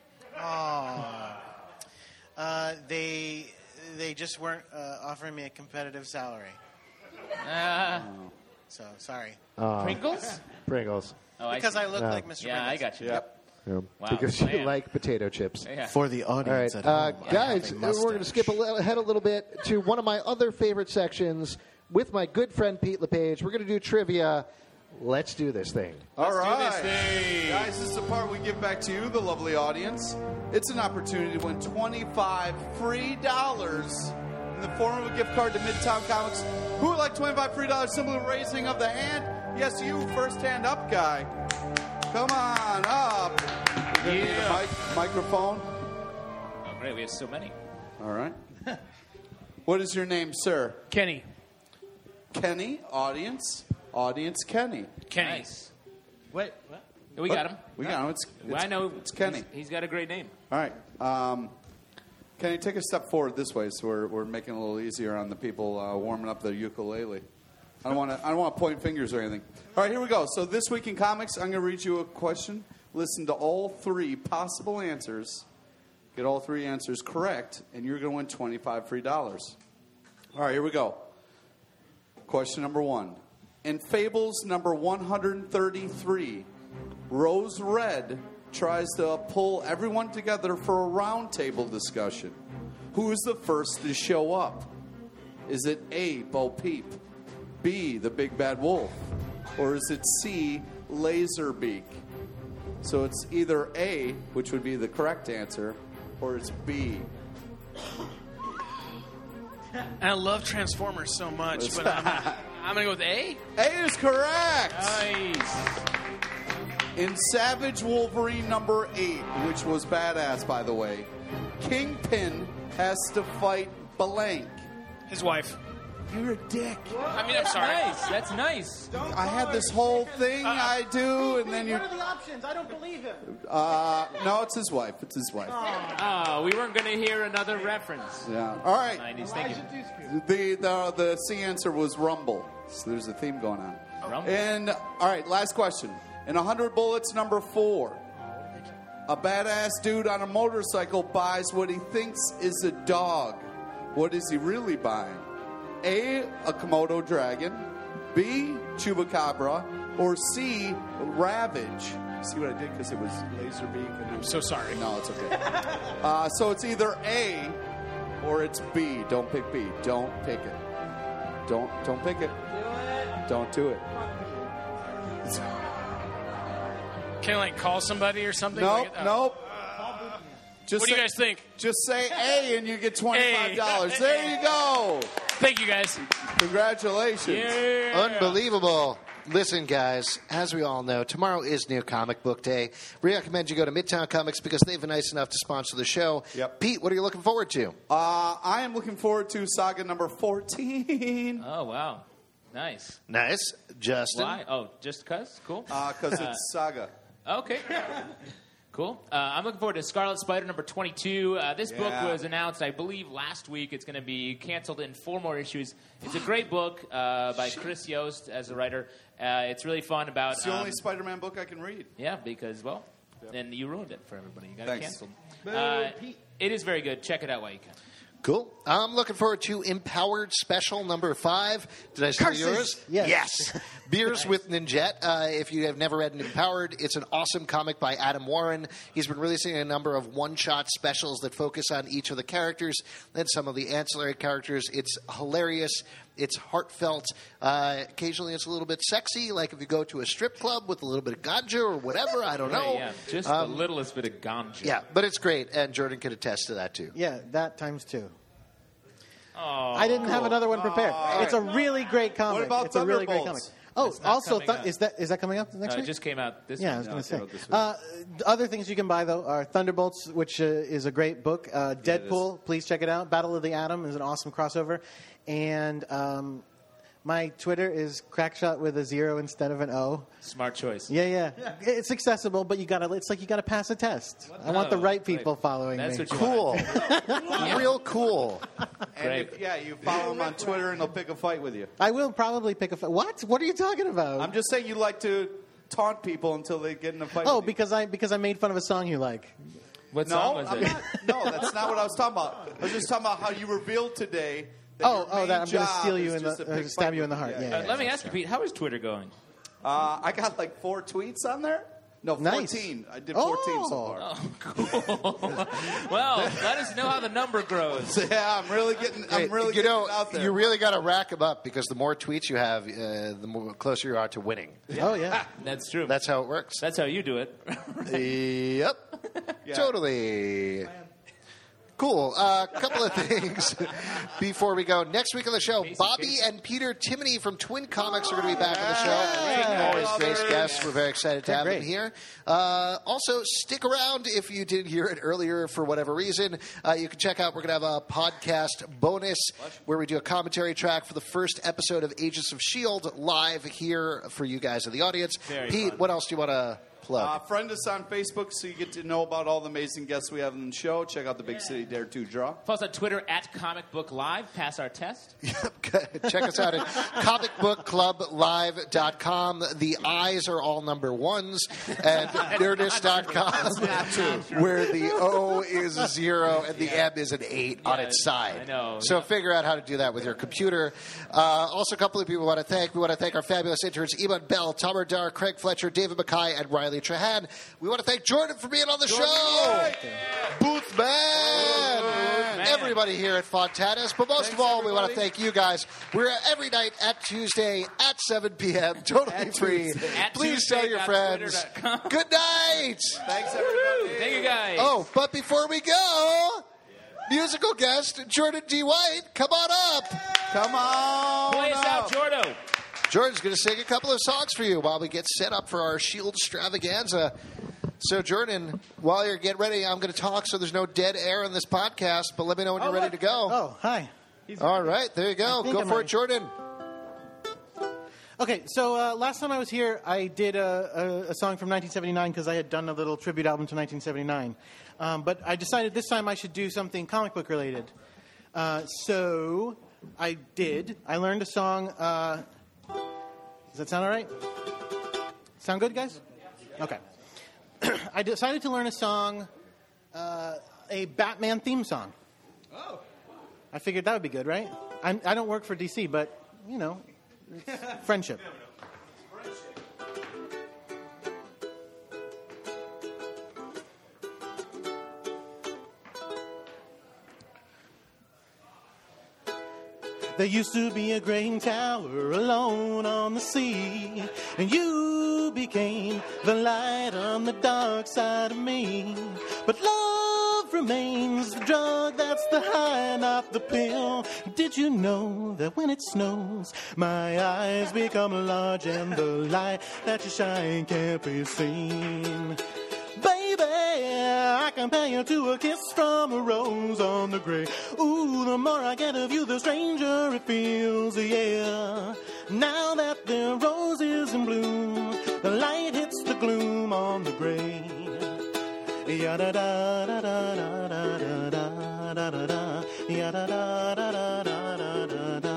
Uh, they they just weren't uh, offering me a competitive salary. Uh, So sorry. Pringles? Pringles. Oh, I Because see. I look Yeah. like Mister Yeah, I Pringles. got you. Yep. Yeah. Wow. Because you Man. like potato chips. Yeah. For the All right, audience at uh, home, I guys, have a we're going to mustache. skip a li- ahead a little bit to one of my other favorite sections with my good friend Pete LePage. We're going to do trivia. Let's do this thing. All Let's do right. this thing. Guys, this is the part we give back to you, the lovely audience. It's an opportunity to win twenty-five free dollars in the form of a gift card to Midtown Comics. Who would like twenty-five free dollars? Simply raising of the hand. Yes, you, first hand up guy. Come on up. We're gonna need a Yeah. mic- microphone. Oh, great. We have so many. All right. What is your name, sir? Kenny. Kenny, audience. Audience Kenny. Kenny. Nice. Wait, what? We got him. We got him. It's, Well, it's, I know. It's Kenny. He's- he's got a great name. All right. Um, Kenny, take a step forward this way, so we're, we're making it a little easier on the people uh, warming up their ukulele. I don't want to. I don't want to point fingers or anything. All right, here we go. So this week in comics, I'm going to read you a question. Listen to all three possible answers. Get all three answers correct, and you're going to win twenty-five free dollars. All right, here we go. Question number one. In Fables number one hundred thirty-three, Rose Red tries to pull everyone together for a roundtable discussion. Who is the first to show up? Is it A, Bo Peep, B, the Big Bad Wolf, or is it C, Laserbeak? So it's either A, which would be the correct answer, or it's B. And I love Transformers so much, but I'm, I'm going to go with A. A is correct! Nice. In Savage Wolverine number eight, which was badass, by the way, Kingpin has to fight blank. His wife. You're a dick. I mean, I'm sorry. Nice. That's nice. I had this whole thing I do, and then you. What are the options? I don't believe him. Uh, no, it's his wife. It's his wife. Oh, we weren't going to hear another reference. Yeah. All right. nineties. Thank you. The the the C answer was Rumble. So there's a theme going on. Rumble. And all right, last question. In one hundred Bullets number four, a badass dude on a motorcycle buys what he thinks is a dog. What is he really buying? A, a Komodo dragon, B, Chupacabra, or C, Ravage. See what I did because it was Laserbeak? And I'm so sorry. No, it's okay. uh, so it's either A or it's B. Don't pick B. Don't pick it. Don't don't pick it. Don't do it. Can I, like, call somebody or something? Nope, Like, uh, nope. Just What do you say- guys think? Just say A and you get twenty-five dollars. A. There you go. Thank you, guys. Congratulations. Unbelievable. Listen, guys, as we all know, tomorrow is New Comic Book Day. We recommend you go to Midtown Comics because they've been nice enough to sponsor the show. Yep. Pete, what are you looking forward to? Uh, I am looking forward to Saga number fourteen Oh, wow. Nice. Nice. Justin? Why? Oh, just because? Cool. because Uh, it's Saga. Okay. Cool. Uh, I'm looking forward to Scarlet Spider number twenty-two. Uh, this book Yeah. was announced, I believe, last week. It's going to be canceled in four more issues. It's a great book uh, by Chris Yost as a writer. Uh, it's really fun about. It's the only um, Spider-Man book I can read. Yeah, because, well, then you ruined it for everybody. You got it Thanks. canceled. Uh, it is very good. Check it out while you can. Cool. I'm looking forward to Empowered Special number five. Did I steal Curses. yours? Yes. Yes. Beers with Ninjette. Uh, if you have never read Empowered, it's an awesome comic by Adam Warren. He's been releasing a number of one-shot specials that focus on each of the characters and some of the ancillary characters. It's hilarious. It's heartfelt. Uh, occasionally, it's a little bit sexy, like if you go to a strip club with a little bit of ganja or whatever. I don't Right, know. yeah, just Um, the littlest bit of ganja. Yeah, but it's great, and Jordan can attest to that too. Yeah, that times two. Oh, I didn't have another one prepared. It's a really great comic. What about it's a really great comic. Thunderbolts? Oh, It's not also, coming th- up. is that is that coming up next Uh, week? it just came out this Yeah, I week. was Yeah, going to it say. came out this week. Uh, other things you can buy, though, are Thunderbolts, which uh, is a great book. Uh, Deadpool, please check it out. Battle of the Atom is an awesome crossover. And um, my Twitter is Crackshot with a zero instead of an O. Smart choice. Yeah, yeah. It's accessible, but you gotta. It's like you got to pass a test. I want the Oh, right people right. following That's me. what you Cool. Real cool. And Great. if, yeah, you follow him on Twitter and he'll pick a fight with you. I will probably pick a fight. What? What are you talking about? I'm just saying you like to taunt people until they get in a fight oh, with you. because I because I made fun of a song you like. What No, song was I'm it? not, no, that's not what I was talking about. I was just talking about how you revealed today that Oh, your oh, main that I'm going to job steal you is in just the, to uh, pick stab fight you in the with heart. you. Yeah. Uh, let me ask you, Pete. How is Twitter going? Uh, I got like four tweets on there. No, Nice. fourteen. I did fourteen Oh. so far. Oh, cool. Well, let us know how the number grows. Yeah, I'm really getting. I'm really you getting know, it out there. you really got to rack them up because the more tweets you have, uh, the more closer you are to winning. Oh yeah. That's true. That's how it works. That's how you do it. Yep. Yeah. Totally. Cool. A uh, couple of things before we go. Next week on the show, Casey, Bobby Casey. and Peter Timoney from Twin Comics are going to be back on the show. Yeah. Always great Great. guests. We're very excited to They're have them great. here. Uh, also, stick around if you didn't hear it earlier for whatever reason. Uh, you can check out, we're going to have a podcast bonus where we do a commentary track for the first episode of Agents of S H I E L D live here for you guys in the audience. Very Pete, fun. what else do you want to plug? Uh, friend us on Facebook so you get to know about all the amazing guests we have in the show. Check out the Big City Dare two draw. Follow us on Twitter at Comic Book Live. Pass our test. Check us out at comic book club live dot com. The I's are all number ones. And nerdist dot com, where the O is a zero and the M is an eight on Yeah, its side. I know. So figure out how to do that with your computer. Uh, also, a couple of people we want to thank. We want to thank our fabulous interns, Eamon Bell, Tomer Dar, Craig Fletcher, David Mackay, and Riley Trahan. We want to thank Jordan for being on the show. Booth Man. Everybody here at Fontana's. But most of all, we want to thank you guys. We're every night at Tuesday at seven p.m. Totally free. At Please tell your friends. tuesday dot twitter dot com. Good night. Thanks, everybody. Thank you, guys. Oh, but before we go, musical guest Jordan D. White, come on up. Come on. Play us out, up. Jordo. Jordan's going to sing a couple of songs for you while we get set up for our S H I E L D extravaganza. So, Jordan, while you're getting ready, I'm going to talk so there's no dead air in this podcast, but let me know when you're ready to go. Oh, hi. All right, there you go. I think Go I'm for ready. it, Jordan. Okay, so uh, last time I was here, I did a, a, a song from nineteen seventy-nine because I had done a little tribute album to nineteen seventy-nine. Um, but I decided this time I should do something comic book related. Uh, so I did. I learned a song. Uh, does that sound all right? Sound good, guys? Okay. I decided to learn a song, uh, a Batman theme song. Oh. I figured that would be good, right? I'm, I don't work for D C, but, you know, it's friendship. There used to be a great tower alone on the sea, and you became the light on the dark side of me. But love remains the drug that's the high, not the pill. Did you know that when it snows, my eyes become large and the light that you shine can't be seen? Baby, I compare you to a kiss from a rose on the grave. Ooh, the more I get of you, the stranger it feels, yeah. Now that the rose is in bloom, the light hits the gloom on the grave. Ya-da-da-da-da-da-da-da-da-da. Ya-da-da-da-da-da-da-da-da.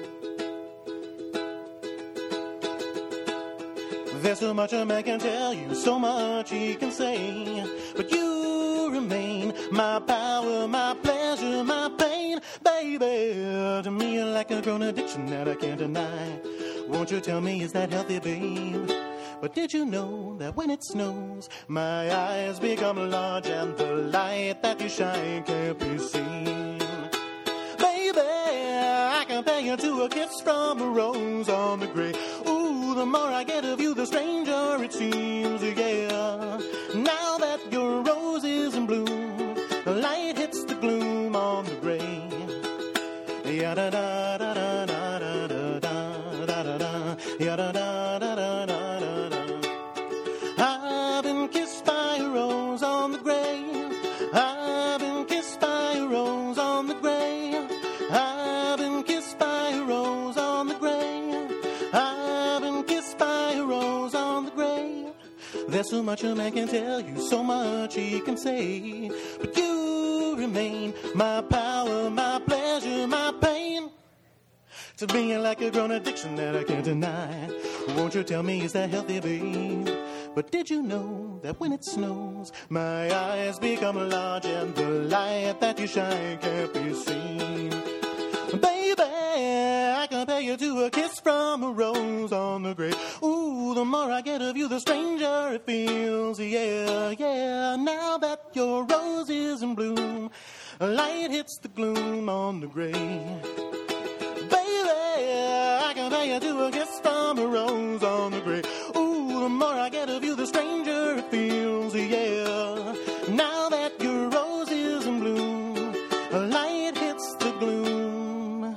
There's so much a man can tell you, so much he can say, but you remain my power, my pleasure, my pain. Baby, to me you're like a grown addiction that I can't deny. Won't you tell me, is that healthy, babe? But did you know that when it snows, my eyes become large and the light that you shine can't be seen? Baby, I compare you to a kiss from a rose on the grave. Ooh, the more I get of you, the stranger it seems, yeah. Now that your rose is in bloom, the light hits the gloom on the grave. Ya da da da da da da da da da da. Ya da da da da da da da. I've been kissed by a rose on the grave. I've been kissed by a rose on the grave. I've been kissed by a rose on the grave. I've been kissed by a rose on the grave. There's so much a man can tell you, so much he can say, but you remain my power, my pleasure, my pain. To me like a grown addiction that I can't deny. Won't you tell me, is that healthy, babe? But did you know that when it snows, my eyes become large and the light that you shine can't be seen? Baby, I compare you to a kiss from a rose on the grave. Ooh, the more I get of you, the stranger it feels. Yeah, yeah, now that your rose is in bloom, a light hits the gloom on the grave. Baby, I compare you to a kiss from a rose on the grave. Ooh, the more I get of you, the stranger it feels. Yeah, now that your rose is in bloom, a light hits the gloom.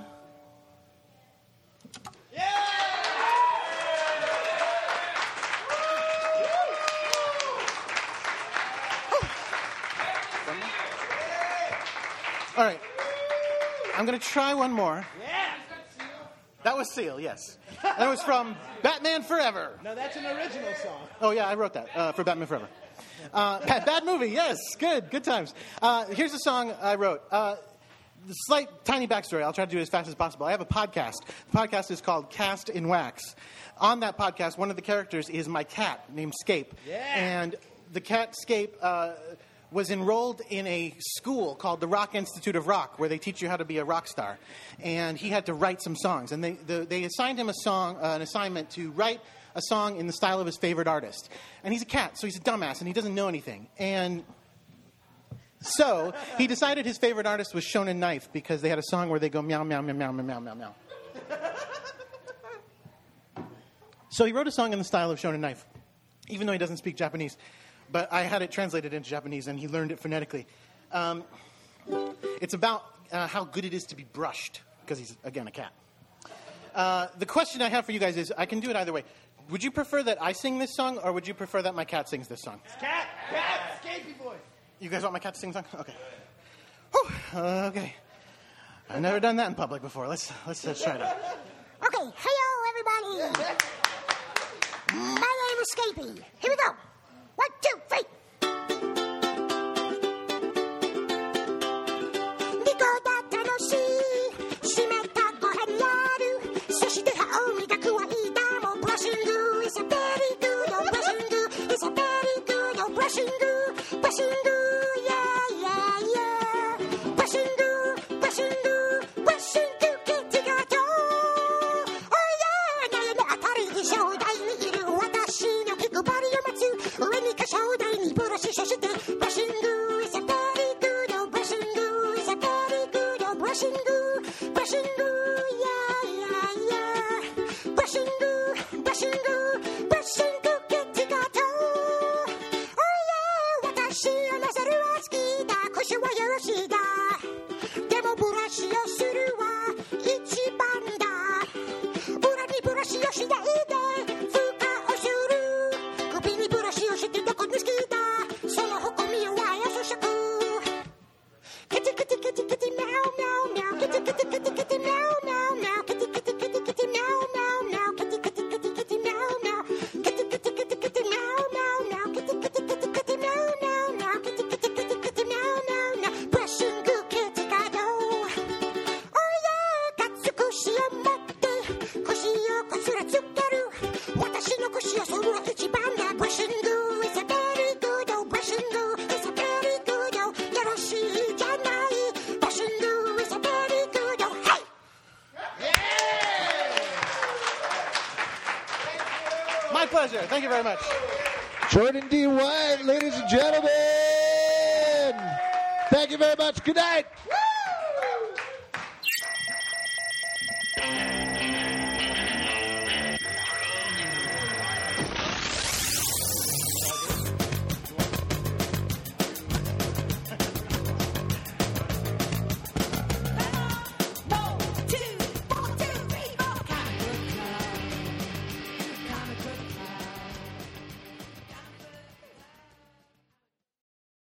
All right. I'm going to try one more. Yeah. That was Seal, yes. That was from Batman Forever. No, that's an original song. Oh, yeah, I wrote that uh, for Batman Forever. Uh, bad, bad movie, yes. Good, good times. Uh, here's a song I wrote. Uh, the slight, tiny backstory. I'll try to do it as fast as possible. I have a podcast. The podcast is called Cast in Wax. On that podcast, one of the characters is my cat named Scape. Yeah. And the cat, Scape, uh, was enrolled in a school called the Rock Institute of Rock, where they teach you how to be a rock star. And he had to write some songs. And they, the, they assigned him a song, uh, an assignment to write a song in the style of his favorite artist. And he's a cat, so he's a dumbass, and he doesn't know anything. And so he decided his favorite artist was Shonen Knife, because they had a song where they go meow, meow, meow, meow, meow, meow, meow. So he wrote a song in the style of Shonen Knife, even though he doesn't speak Japanese. But I had it translated into Japanese, and he learned it phonetically. Um, it's about uh, how good it is to be brushed, because he's, again, a cat. Uh, the question I have for you guys is, I can do it either way. Would you prefer that I sing this song, or would you prefer that my cat sings this song? Cat, cat, Scapey boy. You guys want my cat to sing a song? Okay. Whew. Uh, okay. I've never done that in public before. Let's let's, let's try it out. Okay, hello everybody. My name is Scapey. Here we go. One, two, three. Pleasure. Thank you very much. Jordan D. White, ladies and gentlemen. Thank you very much. Good night.